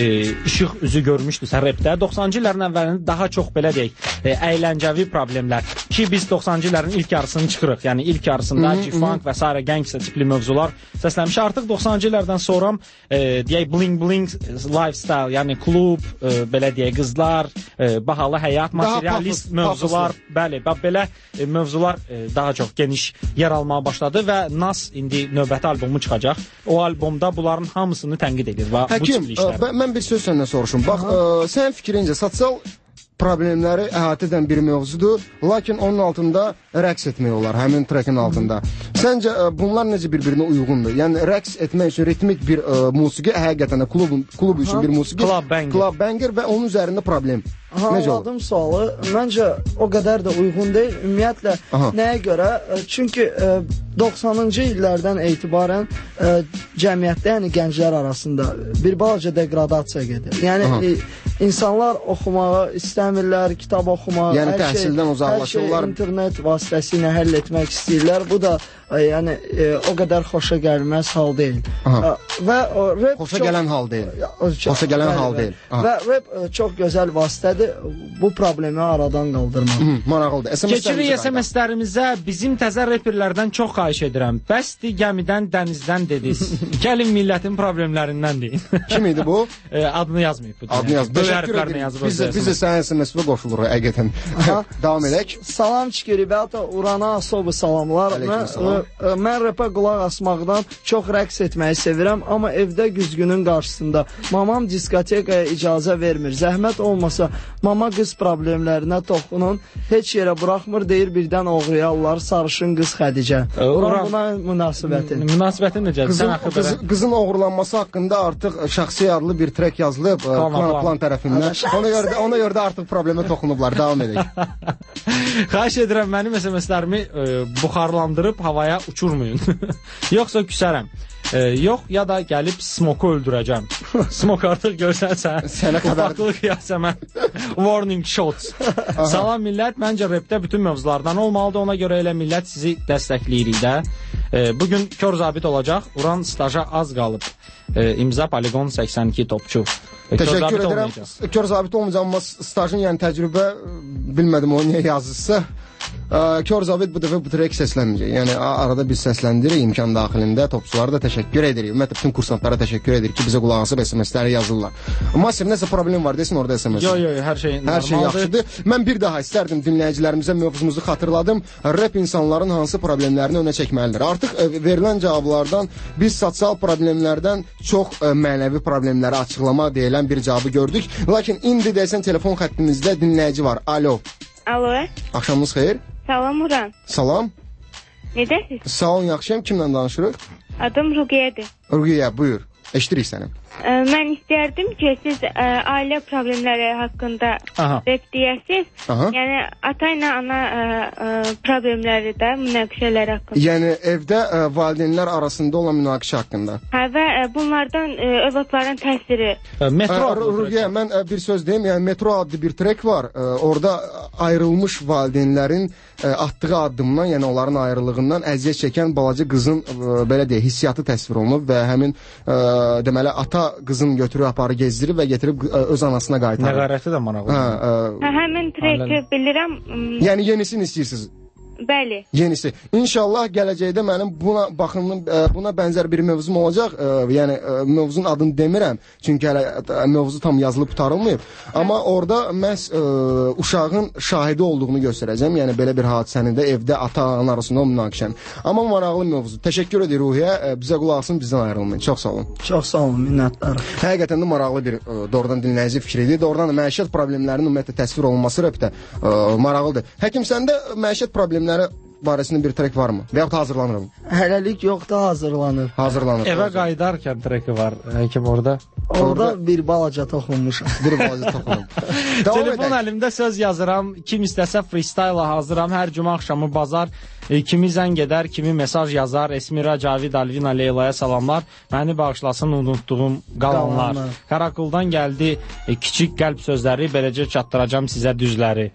A: işıq üzü görmüşdüsə rapdə. 90-cı illərin əvvəlində daha çox belə deyək, əyləncəvi problemlər ki, biz 90-cı illərin ilk yarısını çıxırıq. Yəni ilk yarısında G-Funk və s. gangsta tipli mövzular səslənmiş. Artıq 90-cı illərdən sonra deyək, bling-bling lifestyle, yəni klub, belə deyək, qızlar, bahalı həyat, materialist mövzular, bəli, belə mövzular daha çox geniş yer almağa başladı və Nas indi növbəti albomu çıxacaq. O albomda bunların hamısını tənqid edir və bu tipli işlər.
B: Mən bir söz səndən soruşum. Bax, sənin fikrincə sosial problemləri əhatə edən bir mövzudur, lakin onun altında rəqs etmək olar, həmin trekin altında. Səncə bunlar necə bir-birinə uyğundur? Yəni rəqs etmək üçün ritmik bir musiqi, həqiqətən də klub üçün bir musiqi, club banger və onun üzərində problem.
C: Anladım sualı. Məncə o qədər də uyğun deyil. Ümumiyyətlə, nəyə görə? Çünki 90-cı illərdən etibarən cəmiyyətdə, yəni gənclər arasında bir balaca degradasiya gedir. Yəni insanlar oxumağı istəmirlər, kitab oxumağı,
B: yəni təhsildən uzaqlaşırlar.
C: Hər şey internet vasitəsilə həll etmək istəyirlər. Bu da yəni o qədər xoşa gəlməz hal deyil. Və rap
B: xoşa gələn hal deyil. Xoşa gələn hal deyil.
C: Və rap çox gözəl vasitədir bu problemi aradan qaldırmaq.
B: Maraqlıdır.
A: Keçirik SMS-lərimizə. Bizim təzə reperlərdən çox xahiş edirəm. Bəsdir gəmidən, dənizdən dediniz. Gəlin millətin problemlərindən deyin.
B: Kim idi bu?
A: Adını yazmayıb.
B: Adını yazmayıb. Təşəkkür edirəm. Biz də sənin SMS-ə qoşuluruq, həqiqətən. Davam edək.
C: Salam çikiribata, Urana Asobu salamlar. Mən rapə qulaq asmaqdan çox rəqs etməyi sevirəm, amma evdə güzgünün qarşısında. Mamam diskotekaya icazə vermir. Zəhmət olmasa mama qız problemlərinə toxunun. Heç yerə buraxmır, deyir birdən oğruyarlar sarışın qız Xədicə. Buna münasibətin.
A: Münasibətin necədir?
B: Qızın oğurlanması haqqında artıq şəxsi adlı bir trek yazılıb plan tərəfindən. Ona görə də artıq problemə toxunublar. Davam edək.
A: Xahiş edirəm, mənim SMS-lərimi buxarlandırıb havaya uçurmayın. Yoxsa küsərəm. Yox, ya da gəlib Smoku öldürəcəm. Smok artıq görsənsən, ufaqlıq yasəmən. Warning shots. Salam millət, məncə rapdə bütün mövzulardan olmalıdır. Ona görə elə millət sizi dəstəkləyirik də. Bugün kör zabit olacaq. Uran staja az qalıb. İmza Poligon 82 topçu.
B: Təşəkkür edirəm. Kör zabit olmayacaq, amma stajın, yəni təcrübə bilmədim o niyə yazırsa. Kör zabit bu dəfə bu trek səslənməyəcək. Yəni arada biz səsləndirik imkan daxilində. Topçulara da təşəkkür edirik. Ümumiyyətlə bütün kursantlara təşəkkür edirik ki, bizə qulaq asıb SMS-ləri yazırlar. Masif, nəsə problem var desin orada SMS.
A: Yox, hər şey normaldır.
B: Hər şey yaxşıdır. Mən bir daha istərdim dinləyicilərimizə mövzumuzu xatırladım. Rap insanların hansı problemlərini önə çəkməlidir? Artıq verilən cavablardan biz sosial problemlərdən çox mənəvi problemləri açıqlama deyilən bir cavabı gördük. Lakin indi desən telefon xəttimizdə dinləyici var. Alo.
Q: Alo.
B: Axşamınız xeyir.
Q: Salam Uran.
B: Salam.
Q: Necəsiz?
B: Sağ olun, yaxşıyam. Kimlə danışırıq?
Q: Adım Ruqiyyədir.
B: Ruqiyyə, buyur. Eşidirik səni.
Q: Mən istərdim ki, siz ailə problemləri haqqında rap deyəsiz. Yəni, ata ilə ana problemləri də, münaqişələr haqqında.
B: Yəni, evdə valideynlər arasında olan münaqişə haqqında.
Q: Hə, və bunlardan övladların təsiri.
B: Ruqiyyə, mən bir söz deyim. Yəni, Metro adlı bir trek var. Orada ayrılmış valideynlərin atdığı addımdan, yəni onların ayrılığından əziyyət çəkən balaca qızın, belə deyək, hissiyatı təsvir olunub və həmin, deməli, ata ata qızın götürüb aparı gezdirib və getirib öz anasına qaytarır.
A: Nəqarəti də maraqlı.
Q: Həmin treki bilirəm.
B: Yəni yenisini istəyirsiniz?
Q: Bəli.
B: Yenisi. İnşallah gələcəkdə mənim buna bənzər bir mövzum olacaq. Yəni mövzunun adını demirəm. Çünki hələ mövzu tam yazılıb qurtarılmayıb. Amma orada məhz uşağın şahidi olduğunu göstərəcəm. Yəni belə bir hadisənin də evdə ata-ana arasında münaqişənin. Amma maraqlı mövzu. Təşəkkür edir Ruhiyyə. Bizə qulaq asın, bizdən ayrılmayın. Çox sağ olun.
C: Çox sağ olun, minnətdarım.
B: Həqiqətən də maraqlı bir doğrudan dinləyici fikridir. Doğrudan da məişət problemlərinin ümumiyyətlə təsvir olunması rəpdə maraqlıdır. Həkim, səndə məişət problemləri barəsində bir trek varmı? Və yaxud hazırlanır mı?
C: Hələlik yoxdur, hazırlanır.
B: Hazırlanır.
A: Evə qayıdarkən treki var. Həkim orada.
C: Orada bir balaca toxunmuşam.
B: Bir balaca toxunum.
A: Telefon əlimdə söz yazıram. Kim istəsə freestyle hazıram. Hər cümə axşamı bazar. Kimi zəng edər, kimi mesaj yazar. Esmira, Cavid, Alvina, Leylaya salamlar. Məni bağışlasın unutduğum qalanlar. Karakuldan gəldi kiçik qəlb sözləri. Beləcə çatdıracam sizə düzləri.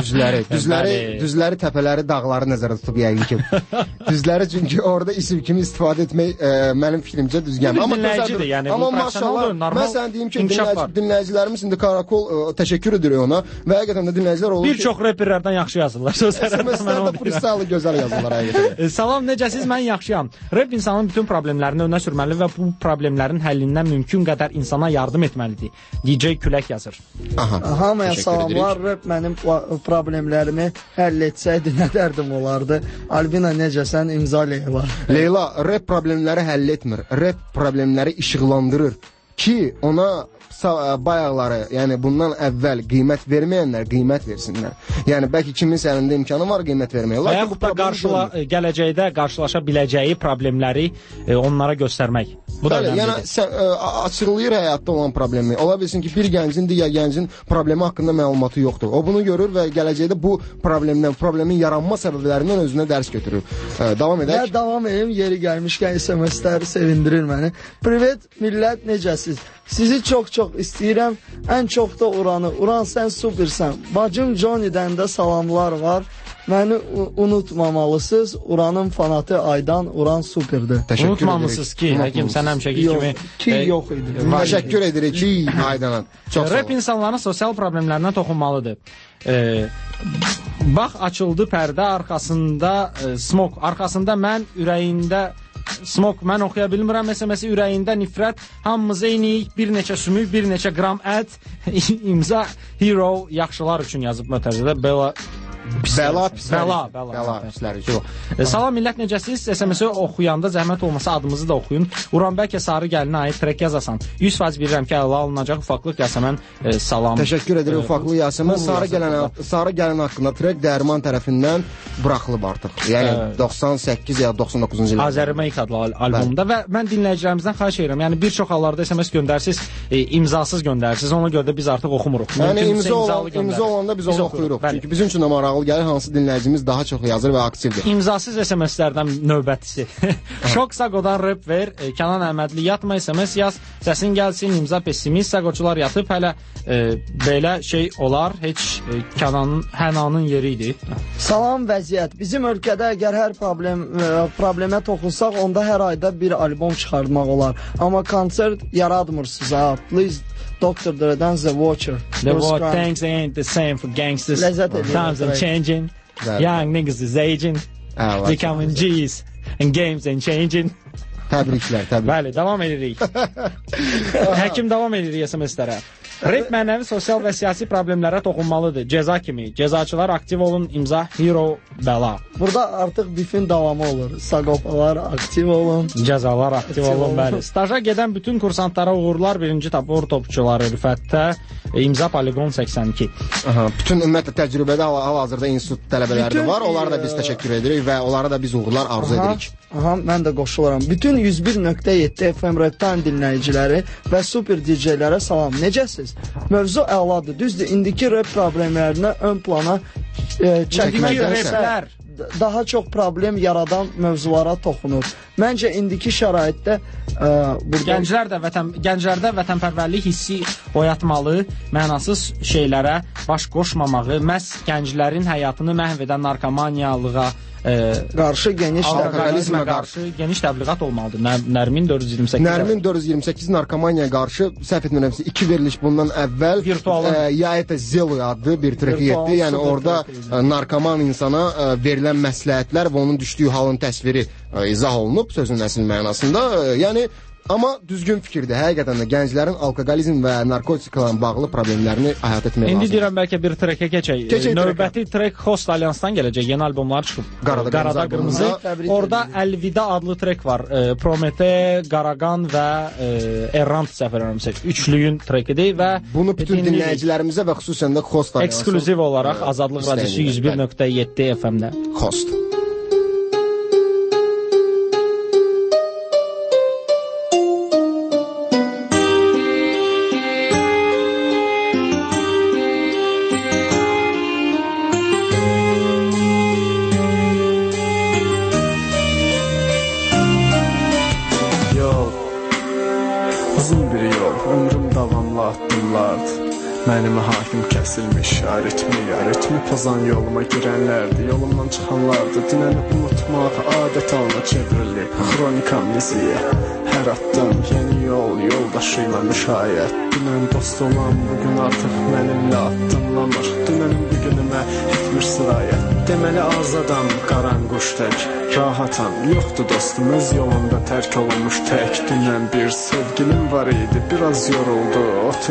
B: Düzləri, təpələri, dağları nəzərdə tutub yəqin ki. Düzləri çünki orada isim kimi istifadə etmək mənim fikrimcə düz gəlmir.
A: Amma
B: maşallah, mən sənə deyim ki, dinləyicilərimiz indi Karakol təşəkkür edir ona və həqiqətən də dinləyicilər olur ki...
A: Bir çox reperlərdən yaxşı yazırlar.
B: SMS-lərdə freestyle gözəl yazırlar həqiqətən.
A: Salam, necəsiz? Mən yaxşıyam. Rep insanın bütün problemlərini önə sürməli və bu problemlərin həllindən mümkün qədər insana yardım etməlidir. DJ Külək yazır.
C: Hamıya salamlar. Rep mənim problemlərimi həll etsəydi nə dərdim olardı? Alvina, necəsən? İmza Leyla.
B: Leyla, rep problemləri həll etmir. Rep problemləri işıqlandırır ki, ona bayaqları, yəni bundan əvvəl qiymət verməyənlər qiymət versinlər. Yəni bəlkə kimin əlində imkanı var qiymət verməyə.
A: Və yaxud da gələcəkdə qarşılaşa biləcəyi problemləri onlara göstərmək. Bu da
B: yəni açıqlayır həyatda olan problemi. Ola bilsin ki, bir gəncin digər gəncin problemi haqqında məlumatı yoxdur. O bunu görür və gələcəkdə bu problemin yaranma səbəblərindən özünə dərs götürür. Davam edək.
C: Davam edeyim, yeri gəlmişkən SMS-lər sevindirir məni. Privet millət, necəsiz? Sizi çox-çox istəyirəm. Ən çox da Uranı. Uran, sən supersən. Bacım Johnny'dən də salamlar var. Məni unutmamalısınız. Uranın fanatı Aydan. Uran superdir.
A: Unutmamalısınız ki, həkim, sən həmişəki kimi...
C: Ki, yox idi.
B: Təşəkkür edirik ki, Aydana.
A: Rep insanların sosial problemlərinə toxunmalıdır. Bax, açıldı pərdə, arxasında smok. Arxasında mən, ürəyində... Smok, mən oxuya bilmirəm, SMS-i ürəyində nifrət, hamımız eynik, bir neçə sümük, bir neçə qram ət, imza hero, yaxşılar üçün yazıb mötərizədə, Bəla pisləri üçün. Salam millət, necəsiz? SMS-i oxuyanda zəhmət olmasa adımızı da oxuyun. Uran, bəlkə Sarı gəlinə aid trek yazasan. 100% bilirəm ki, əla alınacaq ufaqlıq Yasəmən salam.
B: Təşəkkür edirəm ufaqlıq Yasəmən. Sarı gəlin haqqında trek Dərman tərəfindən buraxılıb artıq. Yəni 98 ya 99-cu ildə.
A: Azərmeyk adlı albomda və mən dinləyicilərimizdən xahiş edirəm. Yəni bir çox hallarda SMS göndərsiniz, imzasız göndərsiniz. Ona görə də biz artıq oxumuruq.
B: Yəni imza olanda biz onu oxuyuruq. Çünki bizim üçün də maraqlı gəlir, hansı dinləyicimiz daha çox yazır və aktivdir.
A: İmzasız SMS-lərdən növbətisi. Şok Sagodan rep ver, Kənan Əhmədli yatma SMS yaz, səsin gəlsin, imza pessimist, Sagoçular yatıb, hələ belə şey olar, heç Hənanın yeri idi.
C: Salam, vəziyyət. Bizim ölkədə əgər hər problemə toxunsaq, onda hər ayda bir albom çıxartmaq olar. Amma konsert yaratmırsınız, ha. Please, Dr. Dre'den The Watcher.
A: The what things ain't the same for gangsters. Times are changing. Young niggas is aging. Becoming G's. And games ain't changing.
B: Təbriklər, təbriklər.
A: Bəli, davam edirik. Həkim davam edirik SMS-lərə. Rep mənəvi, sosial və siyasi problemlərə toxunmalıdır. Cəza kimi. Cəzaçılar aktiv olun, imza Hero Bəla.
C: Burada artıq bifin davamı olur. Sagopalar aktiv olun.
A: Cəzalar aktiv olun, bəli. Staja gedən bütün kursantlara uğurlar. Birinci tabor topçuları Rüfətdə. İmza Poligon 82.
B: Bütün ümumiyyətlə təcrübədə hal-hazırda institut tələbələri var. Onlara da biz təşəkkür edirik və onlara da biz uğurlar arzu edirik.
C: Mən də qoşuluram. Bütün 101.7 FM Reptan dinləyiciləri və super DJ-lərə salam. Necəsiz? Mövzu əladır. Düzdür, indiki rep problemlərinə ön plana çəkməkdənsə daha çox problem yaradan mövzulara toxunur. Məncə indiki şəraitdə
A: gənclərdə vətənpərvərlik hissi oyatmalı, mənasız şeylərə baş qoşmamağı, məhz gənclərin həyatını məhv edən narkomaniyalığa
C: qarşı
A: alkoqolizmə qarşı geniş təbliğat olmalıdır. Nərmin 428.
B: Nərmin 428 narkomaniyaya qarşı səhv etmirəmsə 2 veriliş bundan əvvəl ya это Zeloy adlı bir trek getdi. Yəni orada narkoman insana verilən məsləhətlər və onun düşdüyü halın təsviri izah olunub sözün əsl mənasında. Yəni amma düzgün fikirdir. Həqiqətən də gənclərin alkoqolizm və narkotiklarla bağlı problemlərini həyata etmək lazımdır.
A: İndi deyirəm bəlkə bir trekə keçək. Növbəti trek Host Alliansdan gələcək. Yeni albomlar çıxıb. Qarada Qırmızı. Orada Əlvida adlı trek var. Promete, Qaraqan və Errant səfərlərimizə üçlüyün trekidir və
B: bunu bütün dinləyicilərimizə və xüsusən də Host Alliansı
A: ekskluziv olaraq Azadlıq Radiosu 101.7 FM-də.
B: Host.
R: Mənimə hakim kəsilmiş aritmi pozan yoluma girənlərdi, yolumdan çıxanlardı. Dünəni unutmaq adət halına çevrilib, xronik amneziya. Hər addım yeni yoldaşı ilə müşayiət. Dünən dost olan bugün artıq mənimlə addımlanır. Dünənin bugünümə etmir sirayət. Deməli azadam, qaranquş tək, rahatam, yoxdur dostum, öz yolunda tərk olunmuş tək. Dünən bir sevgilim var idi, biraz yoruldu,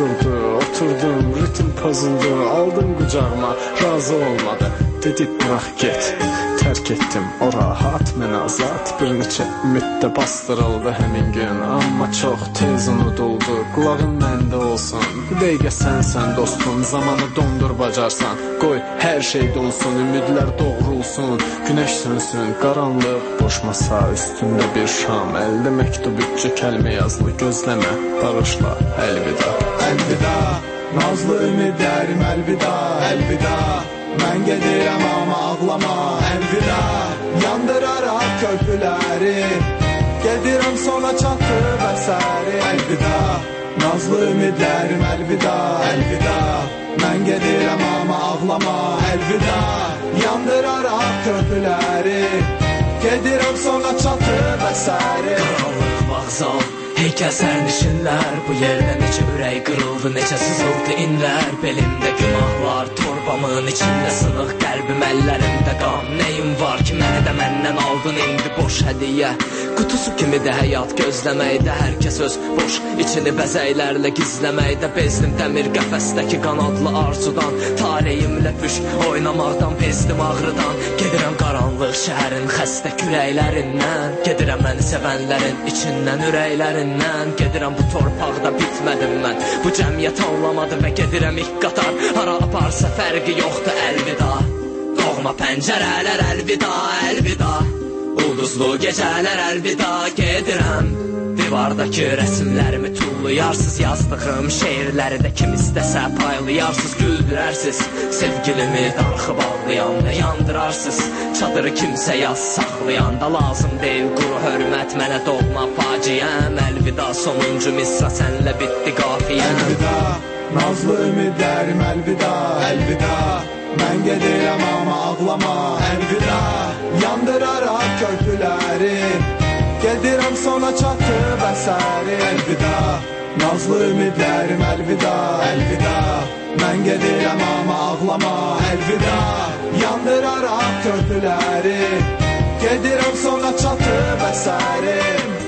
R: oturdum, ritim pozuldu, aldım qucağıma, razı olmadı, dedi bırax get. Tərk etdim o rahat, mən azad, bir neçə ümiddə bastırıldı həmin gün. Amma çox tez unuduldu, qulağın məndə olsun, bir dəqiqə sənsən dostum, zamanı dondur bacarsan. Qoy hər şey donsun, ümidlər doğrulsun, günəş sönsün, qaranlıq boş masa üstündə bir şam. Əldə məktub üçcə kəlmə yazılı, gözləmə, bağışla, əlvida.
E: Əlvida, nazlı ümidlərim, əlvida, əlvida. Mən gedirəm amma ağlama, əlvida. Yandıraraq köprüləri, gedirəm sona çatıb əsəri. Əlvida, nazlı ümidlərim, əlvida, əlvida. Mən gedirəm amma ağlama, əlvida. Yandıraraq köprüləri, gedirəm sona çatıb əsəri.
S: Qaranlıq vağzal, heykəl sərnişinlər, bu yerdə necə ürək qırıldı, necə sızıldı inlər. Belimdə günahlar, torbamın içində sınıq qəlbim, əllərimdə qan. Neyim var ki, məni də məndən aldın, indi boş hədiyyə. Qutusu kimi də həyat gözləməkdə, hər kəs öz boş içini bəzəklərlə gizləməkdə. Bezdim dəmir qəfəsdəki qanadlı arzudan, taleyimlə püşk oynamaqdan, bezdim ağrıdan. Gedirəm qaranlıq şəhərin xəstə kürəklərindən, gedirəm məni sevənlərin içindən ürəklərindən. Gedirəm bu torpaqda bitmədim mən, bu cəmiyyət anlamadı və gedirəm ilk qatar. Hara aparsa fərqi yoxdur, əlvida. Doğma pəncərələr, əlvida, əlvida. Ulduzlu gecələr, əlvida, gedirəm. Divardakı rəsimlərimi tullayarsız, yazdığım şeirləri də kim istəsə paylayarsız. Güldürərsiz sevgilimi darxıb ağlayanda, yandırarsız çadırı kimsə yaz saxlayanda. Lazım deyil quru hörmət mənə, doğma faciəm. Əlvida, sonuncu misra sənlə bitdi qafiyəm.
E: Əlvida, nazlı ümidlərim, əlvida, əlvida. Mən gedirəm amma ağlama, əlvida. Yandıraraq köprüləri, gedirəm sona çatıb əsəri. Əlvida, nazlı ümidlərim, əlvida, əlvida. Mən gedirəm amma ağlama, əlvida. Yandıraraq köprüləri, gedirəm sona çatıb əsəri.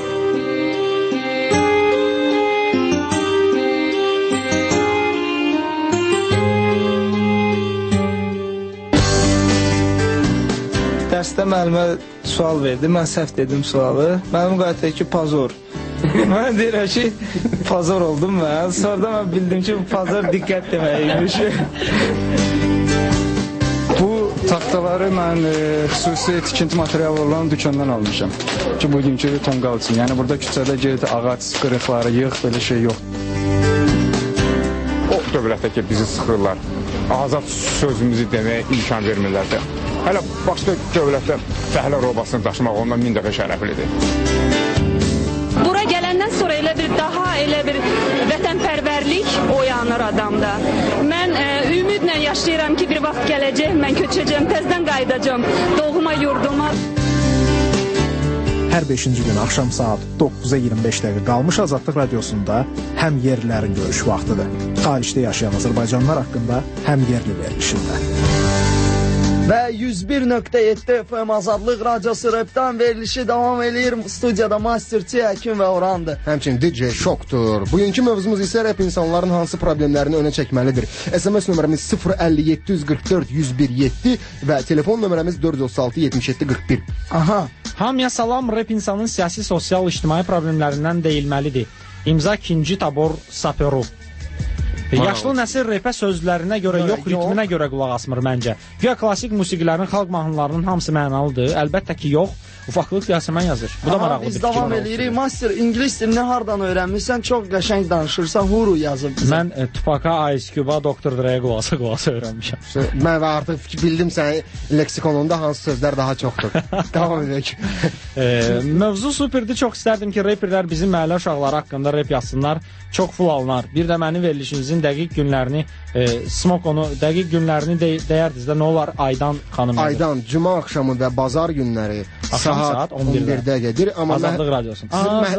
C: Dərsdə müəllimə sual verdi, mən səhv dedim sualı. Müəllim qayıtdı ki, pozor. Mən deyirəm ki, pozor oldum mən. Sonra mən bildim ki, pozor diqqət deməkmiş.
T: Bu taxtaları mən xüsusi tikinti materialı olan dükkandan almışam ki, bugünkü tonqal üçün. Yəni burada küçədə get, ağac qırıqları yığ, belə şey yoxdur.
U: O dövlətdə ki, bizi sıxırlar, azad sözümüzü deməyə imkan vermirlər də. Hələ başqa dövlətdə fəhlə robasını daşımaq ondan 1000 dəfə şərəflidir.
V: Bura gələndən sonra elə bir vətənpərvərlik oyanır adamda. Mən ümidlə yaşayıram ki, bir vaxt gələcək, mən köçəcəm, təzdən qayıdacam doğma yurduma.
P: Hər 5-ci gün axşam saat 9-a 25 dəqiqə qalmış Azadlıq Radiosunda həm yerlilərin görüş vaxtıdır. Xaricdə yaşayan Azərbaycanlılar haqqında həm yerli verilişində.
C: Və 101.7 FM Azadlıq Radiosu Repdən verilişi davam eləyir. Studiyada Masterçi, Həkim və Orhandır.
B: Həmçinin DJ Şokdur. Bugünkü mövzumuz isə rep insanların hansı problemlərini önə çəkməlidir. SMS nömrəmiz 057-144-101-7 və telefon nömrəmiz 436-77-41.
C: Aha.
A: Hamıya salam, rep insanın siyasi, sosial, ictimai problemlərindən deyilməlidir. İmza 2-ci tabor Saperu. Yaşlı nəsil repə sözlərinə görə yox, ritminə görə qulaq asmır məncə. Güya klassik musiqilərin, xalq mahnılarının hamısı mənalıdır. Əlbəttə ki, yox. Ufaqlıq Yasəmən yazır. Bu da maraqlı bir fikir.
C: Biz davam edirik. Master, ingilis dilini hardan öyrənmirsən? Çox qəşəng danışırsan. Huru yazıb bizə.
A: Mən Tupaka, Ice Cube'a, Dr. Dre'yə qulaq-asa öyrənmişəm.
B: Mən artıq bildim sənin leksikonunda hansı sözlər daha çoxdur. Davam edək.
A: Mövzu superdir. Çox istərdim ki, reperlər bizim məhəllə uşaqları haqqında rep yazsınlar. Çox pul alınar. Bir də mənim verilişinizin dəqiq günlərini dəqiq günlərini deyərdiniz də nə olar Aydan xanım.
B: Aydan, cümə axşamı və bazar günləri saat 11-də gedir.
A: Azadlıq Radiosun.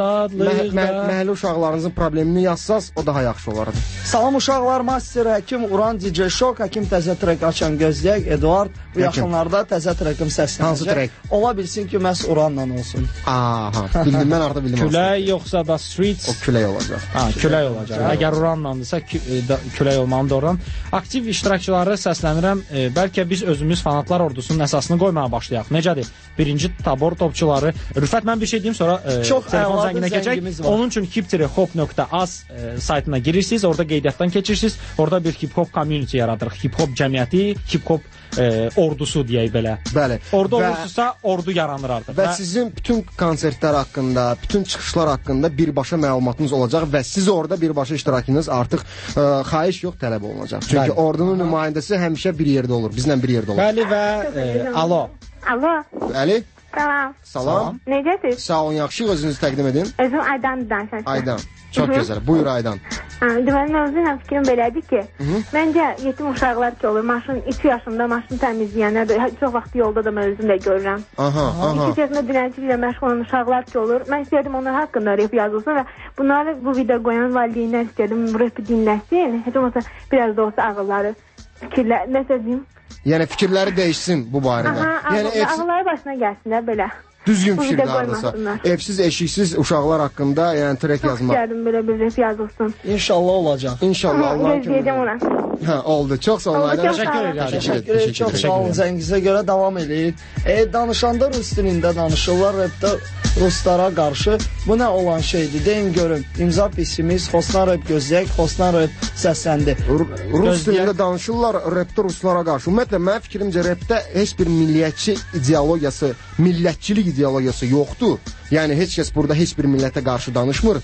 B: Məhəllə uşaqlarınızın problemini yazsaz, o daha yaxşı olardı.
C: Salam uşaqlar, Master, Həkim, Uran, DJ Şok, Həkim təzə trek açan gözləyək, Eduard. Bu yaxınlarda təzə trekim səslənəcək.
B: Hansı trek?
C: Ola bilsin ki, məhz Uranla olsun.
B: Aha, bildim, mən artıq bildim.
A: Külək yoxsa da Streets?
B: O külək olacaq.
A: Külək olacaq. Əgər Uranlandırsa, külək olmalıdır oradan. Aktiv iştirakçıları səslənirəm. Bəlkə biz özümüz fanatlar ordusunun əsasını qoymaya başlayaq. Necədir? Birinci tabor topçuları. Rüfət, mən bir şey deyim, sonra telefon zənginə keçək. Onun üçün hip-hop.az saytına girirsiniz, orada qeydiyyatdan keçirsiniz. Orada bir hip-hop community yaradırıq. Hip-hop cəmiyyəti, hip-hop ordusu deyək belə.
B: Bəli.
A: Orada olursa ordu yaranır artıq.
B: Və sizin bütün konsertlər haqqında, bütün çıxışlar haqqında birbaşa məlumatınız olacaq və siz orada birbaşa iştirakınız artıq xahiş yox, tələb olunacaq. Çünki ordunun nümayəndəsi həmişə bir yerdə olur, bizlə bir yerdə olur.
A: Bəli və alo.
Q: Alo.
B: Bəli.
Q: Salam.
B: Salam.
Q: Necəsiz?
B: Sağ olun, yaxşı, özünüzü təqdim edin.
Q: Özüm Aydan'dan şəxsən.
B: Aydan. Çox gözəl. Buyur Aydan.
Q: Deməli, mövzuyla fikrim belədir ki, məncə yetim uşaqlar ki olur, 3 yaşında maşını təmizləyənlər, çox vaxt yolda da mən özüm də görürəm. 2 yaşında dilənçi ilə məşğul olan uşaqlar ki olur, mən istəyirdim onlar haqqında rep yazılsın və bunları bu video qoyan valideynlər istəyirdim, repi dinləsin, heç olmasa biraz da olsa ağılları, fikirlər, nəsə deyim.
B: Yəni fikirləri dəyişsin bu barədə.
Q: Ağılları başına gəlsinlər belə.
B: Düzgün fikirdə hardasa. Evsiz, eşiksiz uşaqlar haqqında trek yazmaq.
Q: Çox istərdim belə bir rep yazılsın.
C: İnşallah olacaq.
B: İnşallah.
Q: Gözləyəcəm ona.
B: Hə, oldu. Çox sağ olun.
C: Təşəkkür edirəm. Çox sağ olun. Zəngizə görə davam edirik. Danışanda rus dilində danışırlar, repdə ruslara qarşı. Bu nə olan şeydir? Deyin görün. İmza pisimiz, Xosnan rep gözləyək, Xosnan rep səsləndi.
B: Rus dilində danışırlar, repdə ruslara qarşı. Ümumiyyətlə, mənim fikrimcə repdə heç bir milliyyətçi ideologiyası, millətçilik ideologiyası yoxdur. Yəni heç kəs burada heç bir millətə qarşı danışmır.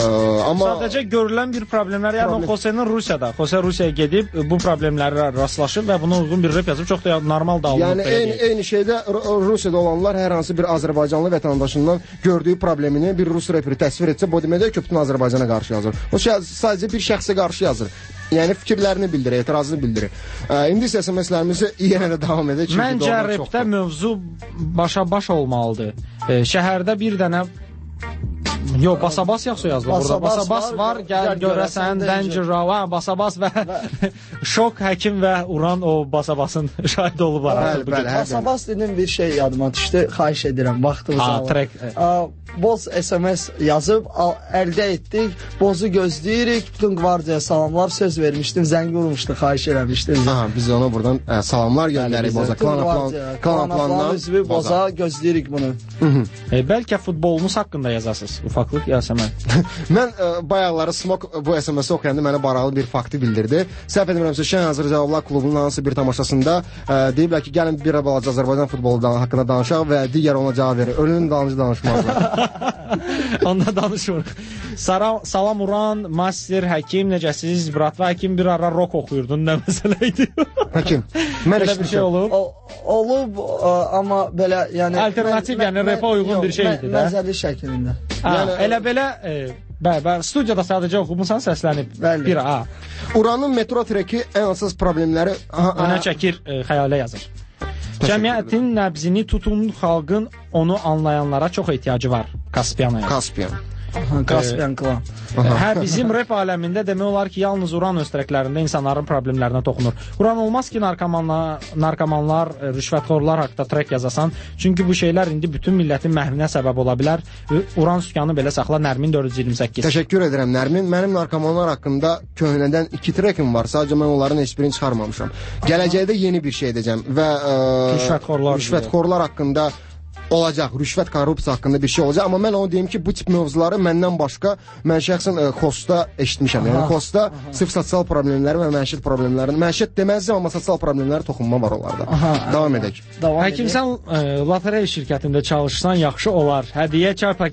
B: Amma
A: sadəcə görülən bir problemlər, yəni Xosenin Rusiyada, Xose Rusiyaya gedib bu problemlərə rastlaşır və buna uyğun bir rep yazıb, çox da normal da alınıb.
B: Yəni eyni şeydə Rusiyada olanlar hər hansı bir Azərbaycanlı vətəndaşından gördüyü problemini bir Rus reperi təsvir etsə, bu deməkdir ki, bütün Azərbaycana qarşı yazır. O sadəcə bir şəxsə qarşı yazır. Yəni fikirlərini bildirir, etirazını bildirir. İndi isə SMS-lərimizi yenə də davam edək.
A: Məncə repdə mövzu başa-baş olmalıdır. Şəhərdə bir dənə basabas yaxşı yazılır burada. Basabas var, gəl görəsən, Danger, basabas və Şok, Həkim və Uran o basabasın şahid olublar.
C: Basabas dedim bir şey yadıma düşdü, xahiş edirəm, vaxtımız alır. Boz SMS yazıb, əldə etdik, bozu gözləyirik, bütün qvardiyaya salamlar, söz vermişdim, zəng vurmuşdu, xahiş eləmişdim.
B: Biz ona buradan salamlar göndərik boza,
C: Klanaplandan üzvü boza, gözləyirik bunu.
A: Bəlkə futbolumuz haqqında yazasınız, ufaqlıq Yasəmən.
B: Mən bayaqları Smok bu SMS-i oxuyanda mənə maraqlı bir faktı bildirdi. Səhv etmirəmsə, Şən Hazır Cavablar klubunun hansı bir tamaşasında deyiblər ki, gəlin bir balaca Azərbaycan futbolu haqqında danışaq və digər ona cavab verir. Ölünün dalınca danışmazlar.
A: Onda danışmırıq. Salam Uran, Master, Həkim, necəsiz? Bratva Həkim bir ara rock oxuyurdun, nə məsələ idi?
B: Həkim, mən
A: bir şey olub?
C: Olub, amma belə, yəni
A: alternativ, yəni repə uyğun bir şeydir də.
C: Məzəli şəklində.
A: Elə belə, studiyada sadəcə oxumusan, səslənib.
C: Bəli.
B: Uranın metro treki ən əsas problemləri
A: önə çəkir, xəyalə yazır. Cəmiyyətin nəbzini tutan xalqın onu anlayanlara çox ehtiyacı var. Kaspiyanaya.
C: Kaspiyan klan.
A: Bizim rap aləmində demək olar ki, yalnız Uran öz treklərində insanların problemlərinə toxunur. Uran olmaz ki, narkomanlar, rüşvətxorlar haqqında trek yazasan. Çünki bu şeylər indi bütün millətin məhvinə səbəb ola bilər. Uran sükanı belə saxla, Nərmin 428.
B: Təşəkkür edirəm, Nərmin. Mənim narkomanlar haqqında köhnədən 2 trekim var. Sadəcə mən onların heç birini çıxarmamışam. Gələcəkdə yeni bir şey edəcəm və rüşvətxorlar haqqında olacaq, rüşvət, korrupsiya haqqında bir şey olacaq. Amma mən onu deyim ki, bu tip mövzuları məndən başqa mən şəxsən Xostda eşitmişəm. Yəni Xostda sırf sosial problemləri və məişət problemlərini, məişət deməzdim, amma sosial problemləri toxunma var onlarda. Davam edək.
A: Həkim, sən lotereya şirkətində çalışsan yaxşı olar. Hədiyyə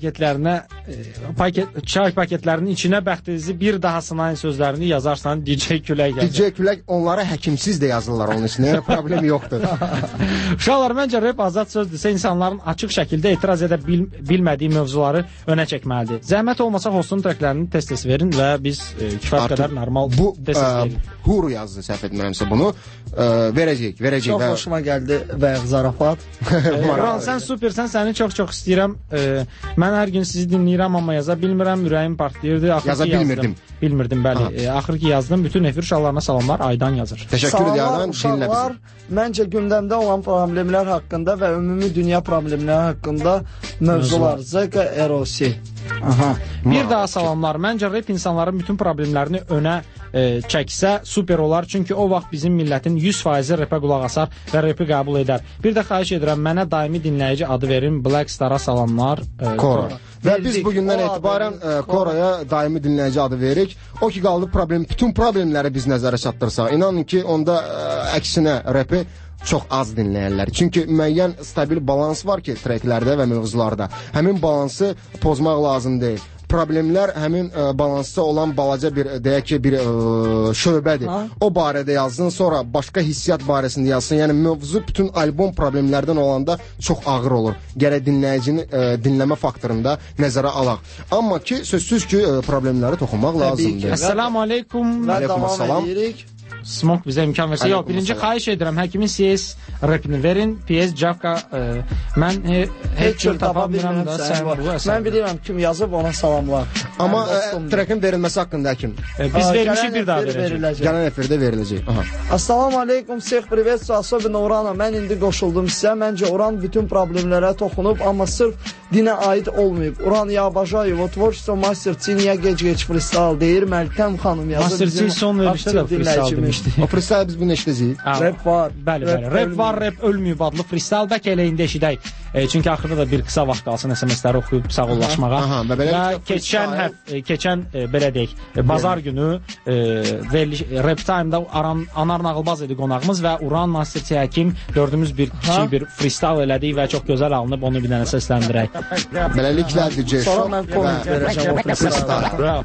A: çay paketlərinin içinə bəxtinizi bir daha sınayın sözlərini yazarsan, DJ Külək yazar.
B: DJ Külək onlara həkimsiz də yazırlar onun içində. Yəni problem yoxdur.
A: Uşaqlar, məncə rap azad sözdürsə insanların açıq şəkildə etiraz edə bilmədiyi mövzuları önə çəkməlidir. Zəhmət olmasa Hostun treklərini test verin və biz kifayət qədər normal test verin.
B: Huru yazdı, səhv etmirəmsə bunu. Verəcəyik.
C: Çox hoşuma gəldi və zarafat.
A: Uran, sən supersən, səni çox-çox istəyirəm. Mən hər gün sizi dinləyirəm, amma yaza bilmirəm, ürəyim partlayırdı.
B: Yaza bilmirdim.
A: Bilmirdim, bəli. Axır ki yazdım. Bütün efir uşaqlarına salamlar, Aydan yazır.
B: Təşəkkür edirəm.
C: Uşaqlar, məncə gündəmdə olan problemlər haqqında və ümumi dünya problemləri haqqında mövzular. Zeka Erosi.
A: Bir daha salamlar. Məncə rap insanların bütün problemlərini önə çəksə super olar. Çünki o vaxt bizim millətin 100% rapə qulaq asar və rapi qəbul edər. Bir də xahiş edirəm, mənə daimi dinləyici adı verin. Black Star-a salamlar.
B: Kora. Və biz bugündən etibarən Koraya daimi dinləyici adı veririk. O ki qaldı bütün problemləri biz nəzərə çatdırsa. İnanın ki, onda əksinə rapi çox az dinləyirlər. Çünki müəyyən stabil balans var ki, treklərdə və mövzularda. Həmin balansı pozmaq lazım deyil. Problemlər həmin balansda olan balaca bir, deyək ki, bir şöbədir. O barədə yazsın, sonra başqa hissiyat barəsində yazsın. Yəni mövzu bütün albom problemlərdən olanda çox ağır olur. Gərək dinləyicini dinləmə faktorunda nəzərə alaq. Amma ki, sözsüz ki, problemləri toxunmaq lazımdır.
A: Əssalamu aleykum.
C: Və davam edirik.
A: Smoke bizə imkan versə. Yox, birinci xahiş edirəm, həkimin CS rapini verin. PS Javka, mən heç cür tapa bilmirəm də sən bu əsər.
C: Mən bilirəm kim yazıb, ona salamlar.
B: Amma trekin verilməsi haqqında həkim.
A: Biz vermişik, bir daha verəcək.
B: Gələn efirdə veriləcək.
C: Assalamu aleykum, Şeyx Privet, Особенно Urana. Mən indi qoşuldum sizə. Məncə Uran bütün problemlərə toxunub, amma sırf dinə aid olmayıb. Uran, ya обожаю, вот творчество Master T niyə gec-gec freestyle deyir? Məlikəm xanım yazır.
A: Master T son verilişdə də freestyle demişdi.
B: O freestyle biz bunu eşidəcəyik.
C: Rap var.
A: Bəli. Rap var, rap ölməyib adlı freestyle bəlkə elə indi eşidək. Çünki axırda da bir qısa vaxt qalsın SMS-ləri oxuyub sağollaşmağa. Və keçən belə deyək, bazar günü Rap Time-da Anar Nağılbaz idi qonağımız və Uran Master T həkim gördüyümüz bir kiçik bir freestyle elədik və çox gözəl alınıb, onu bir dənə səsləndirək.
B: Beləliklə DJ
C: Sonra mən comment verəcəm o freestyle.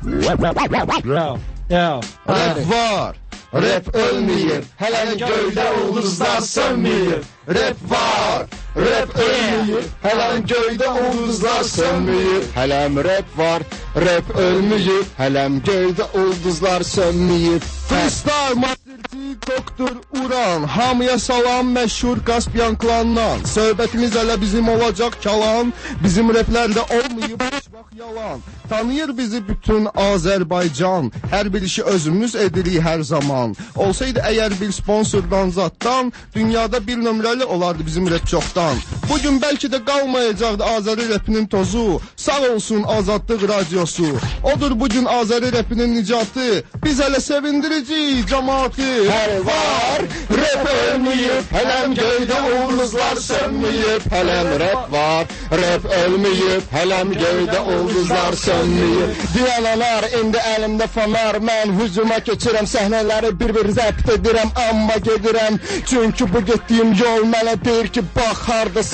B: Rap var. Rap ölməyib, hələ göydə ulduzlar sönməyib. Rap var, rap ölməyib, hələ göydə ulduzlar sönməyib. Hələm rap var, rap ölməyib, hələm göydə ulduzlar sönməyib. Freestyle Master Doktor Uran, hamıya salam məşhur Kaspiyan klandan. Söhbətimiz hələ bizim olacaq kalan, bizim raplərdə olmayıb heç vaxt yalan. Tanıyır bizi bütün Azərbaycan, hər bir işi özümüz edirik hər zaman. Olsaydı əgər bir sponsordan zatdan, dünyada bir nömrəli olardı bizim rap çoxdan. Bugün bəlkə də qalmayacaqdı Azəri rapinin tozu, sağ olsun Azadlıq radiosu. Odur bugün Azəri rapinin nicatı, biz hələ sevindirəcəyik cəmaatı. Hər var, rap ölməyib, hələm göydə ulduzlar sönməyib. Hələm rap var, rap ölməyib, hələm göydə ulduzlar sönməyib. Diyanalar, indi əlimdə fanar, mən hücuma keçirəm, səhnələri bir-bir zəbt edirəm, amma gedirəm. Çünki bu getdiyim yol mənə deyir ki, bax hardasan.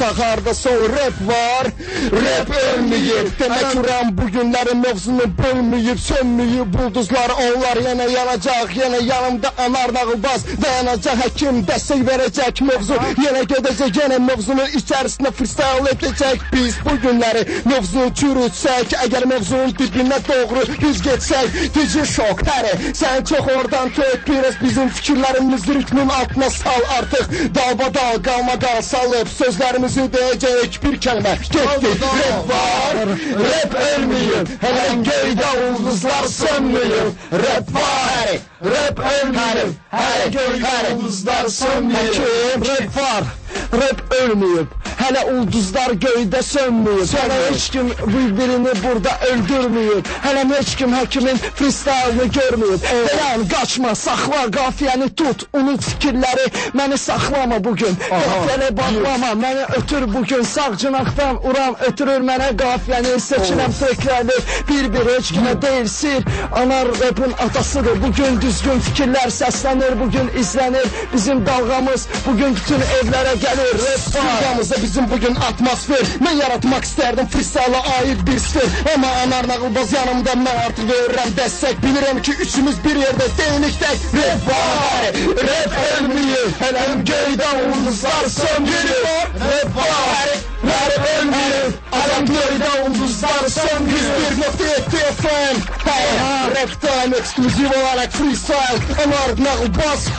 B: sağarda sol rap var. Rap ölməyib. Demək uran bugünlərin mövzunu bölməyib, sönməyib. Bulduzlar onlar yenə yanacaq. Yenə yanımda anar nağılbaz dayanacaq. Həkim dəstək verəcək mövzu. Yenə gedəcək, yenə mövzunu içərisində freestyle edəcək. Biz bugünləri mövzunu çürütsək, əgər mövzunun dibinə doğru düz getsək, dici şok həri. Sən çox oradan tök, biraz bizim fikirlərimiz ritmin altına sal artıq. Dalbadal qalma qal salıb, sözlərimizi deyəcək bir kəlmə. Getdik, rap var, rap ölməyib. Hələ göydə ulduzlar sönməyib. Rap var, rap ölməyib. Hələ göydə ulduzlar sönməyib. Rap var, rap ölməyib. Hələ ulduzlar göydə sönməyib. Hələ heç kim bir-birini burada öldürməyib. Hələ heç kim həkimin freestyle-ını görməyib. Dayan, qaçma, saxla, qafiyəni tut. Unut fikirləri, məni saxlama bugün. Qafiyəni bağlama, məni ötür bugün. Sağ cınaqdan uran ötürür mənə qafiyəni. Seçirəm trekləri, bir-bir heç kimə deyil sir. Anar rapın atasıdır. Bugün düzgün fikirlər səslənir, bugün izlənir. Bizim dalğamız bugün bütün evlərə gəlir. Rap dalğamızda bizim bugün atmosfer. Mən yaratmaq istərdim freestyle-a aid bir sfer. Amma anar nağılbaz yanımda, mən artıq verirəm dəstək. Bilirəm ki, üçümüz bir yerdə deyinikdək. Rap var, rap ölməyib. Hələm göydə ulduzlar sönməyib. Rap var, rap ölməyib. Hələm göydə ulduzlar sönməyib. 101.7 FM. Rap time ekskluziv olarak freestyle. Anar nağılbaz.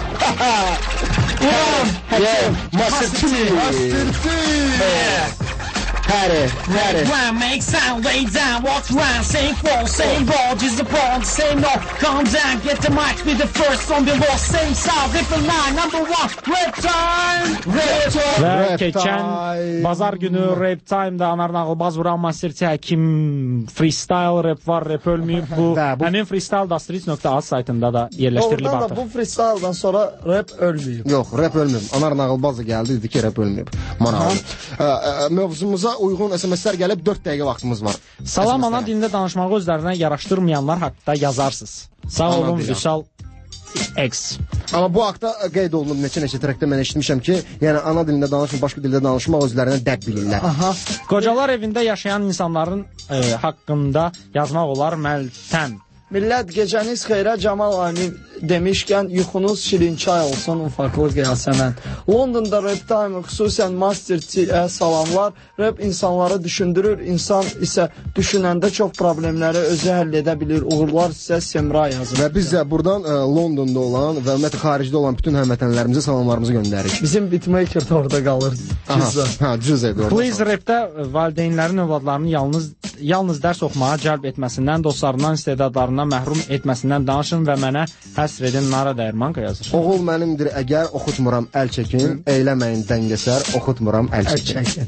B: Master T. Harry.
S: Rhyme, make sound, lay down, walk around, same flow, same ball, just upon the same note. Calm down, get the mic, be the first on the lost, same sound, different line, number one, rap time.
A: Və keçən bazar günü Rap Time-da Anar Nağılbaz vuran Master T Həkim freestyle rap var, rap ölməyib. Bu həmin freestyle Dastriz.az saytında da yerləşdirilib artıq.
C: Oradan da bu freestyle-dan sonra rap ölməyib.
B: Yox, rap ölməyib. Anar Nağılbaz da gəldi, dedi ki, rap ölməyib. Maraqlı. Mövzumuza uyğun SMS-lər gəlib 4 dəqiqə vaxtımız var.
A: Salam ana dilində danışmağı özlərinə yaraşdırmayanlar haqqında yazarsınız. Sağ olun, Vüsal X.
B: Amma bu haqda qeyd olunub neçə trekdə mən eşitmişəm ki, yəni ana dilində danışmaq, başqa dildə danışmaq özlərinə dəb bilirlər.
A: Qocalar evində yaşayan insanların haqqında yazmaq olar Məltəm.
C: Millət, gecəniz xeyrə, Camal Amin demişkən, yuxunuz şirin çay olsun, ufaqlıq Yasəmən. Londonda Rap Time, xüsusən Master T-ə salamlar. Rap insanları düşündürür, insan isə düşünəndə çox problemləri özü həll edə bilir. Uğurlar sizə Semra yazır.
B: Və biz də buradan Londonda olan və ümumiyyətlə xaricdə olan bütün həmvətənlərimizə salamlarımızı göndəririk.
C: Bizim beatmaker də orada qalır.
B: Cüzə.
A: Please Rap'də valideynlərin övladlarını yalnız dərs oxumağa cəlb etməsindən, dostlarından, istedadlarından məhrum etməsindən danışın və mənə həsr edin. Nara Dəyirmanqa yazır.
B: Oğul mənimdir, əgər oxutmuram əl çəkin, eyləməyin dəngəsər, oxutmuram əl çəkin.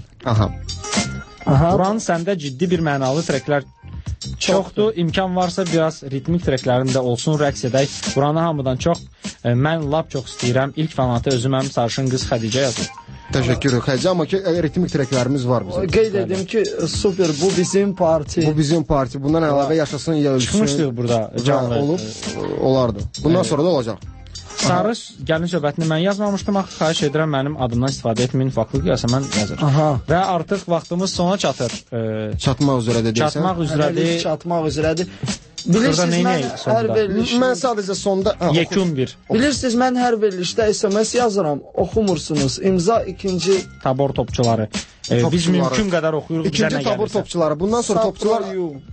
A: Buran səndə ciddi bir mənalı treklər çoxdur. İmkan varsa biraz ritmik treklərin də olsun, rəqs edək. Buranı hamıdan çox mən lap çox istəyirəm. İlk fanatı özüməm, sarışın qız Xədicə yazır.
B: Təşəkkür Xədicə, amma ki, ritmik treklərimiz var bizim.
C: Qeyd edim ki, super, bu bizim parti.
B: Bu bizim parti. Bundan əlavə yaşasın, ya ölsün.
A: Çıxmışdıq burada canlı.
B: Olub, olardı. Bundan sonra da olacaq.
A: Sarı gəlin söhbətini mən yazmamışdım, axı xahiş edirəm mənim adımdan istifadə etməyin, ufaqlıq Yasəmən yazır. Və artıq vaxtımız sona çatır.
B: Çatmaq üzrədir deyirsən?
C: Çatmaq üzrədir. Bilirsiniz, mən hər verilişdə...
B: Mən sadəcə sonda...
A: Yekun bir.
C: Bilirsiniz, mən hər verilişdə SMS yazıram, oxumursunuz. İmza ikinci...
A: Tabor topçuları. Biz mümkün qədər oxuyuruq.
B: İkinci tabor topçuları. Bundan sonra topçular...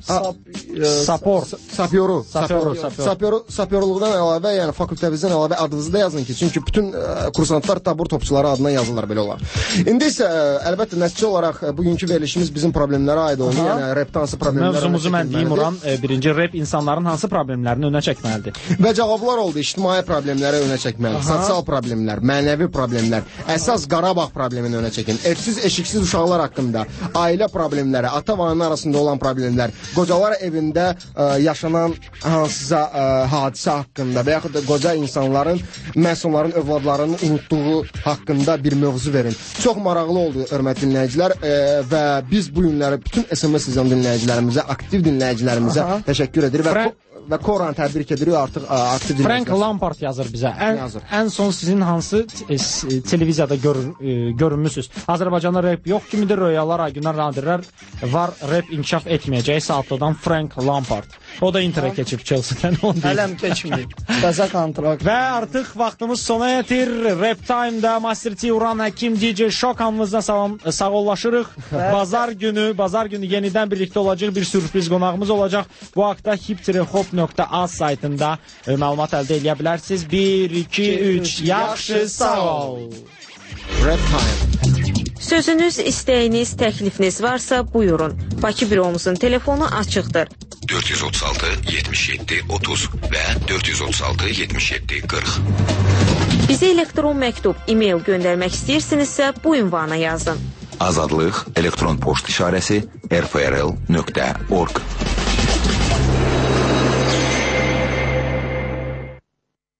B: Sapyorluqdan əlavə, yəni fakültəvizdən əlavə adınızı da yazın ki, çünki bütün kursantlar tabor topçuları adına yazırlar, belə olar. İndi isə, əlbəttə, nəticə olaraq bugünkü verilişimiz bizim problemlərə aid oldu, yəni rapda hansı problemlərə
A: mövzumuzu mən deyim, Uran, birinci rap insanların hansı problemlərini önə çəkməlidir?
B: Və cavablar oldu, ictimai problemləri önə çəkməlidir, sosial problemlər, mənəvi problemlər, əsas Qarabağ problemini önə çəkin, evsiz, eşiksiz uşaqlar haqqında, ailə problemləri, ata və ana arasında olan problemlər, qocalar evində yaşanan hansısa hadisə haqqında və yaxud da qoca insanların, məhz onların övladlarının unutduğu haqqında bir mövzu verin. Çox maraqlı oldu, hörmətli dinləyicilər, və biz bu günləri bütün SMS izləyən dinləyicilərimizə, aktiv dinləyicilərimizə təşəkkür edirik. və Koran təbrik edirik artıq aktiv dinləyicilər.
A: Frank Lampard yazır bizə. Ən son sizin hansı televiziyada görünmüsünüz? Azərbaycanda rap yox kimidir, röyalar, aygünlər, nadirlər var, rap inkişaf etməyəcək saatlıdan Frank Lampard. O da Interə keçib Chelsea-dən.
C: Hələm keçməyib. Qəzə kontrakt.
A: Və artıq vaxtımız sona yetir. Rap Time-da Master T, Uran Həkim, DJ Şokanımızla sağollaşırıq. Bazar günü yenidən birlikdə olacaq, bir sürpriz qonağımız olacaq. Bu haqda hip-hop.az saytında məlumat əldə edə bilərsiniz. 1, 2, 3, yaxşı, sağ ol.
B: Rap Time.
D: Sözünüz, istəyiniz, təklifiniz varsa buyurun. Bakı büromuzun telefonu açıqdır.
F: 436 77 30 və 436 77 40.
D: Bizə elektron məktub, e-mail göndərmək istəyirsinizsə bu ünvana yazın.
F: Azadlıq elektron poçt işarəsi rfrl.org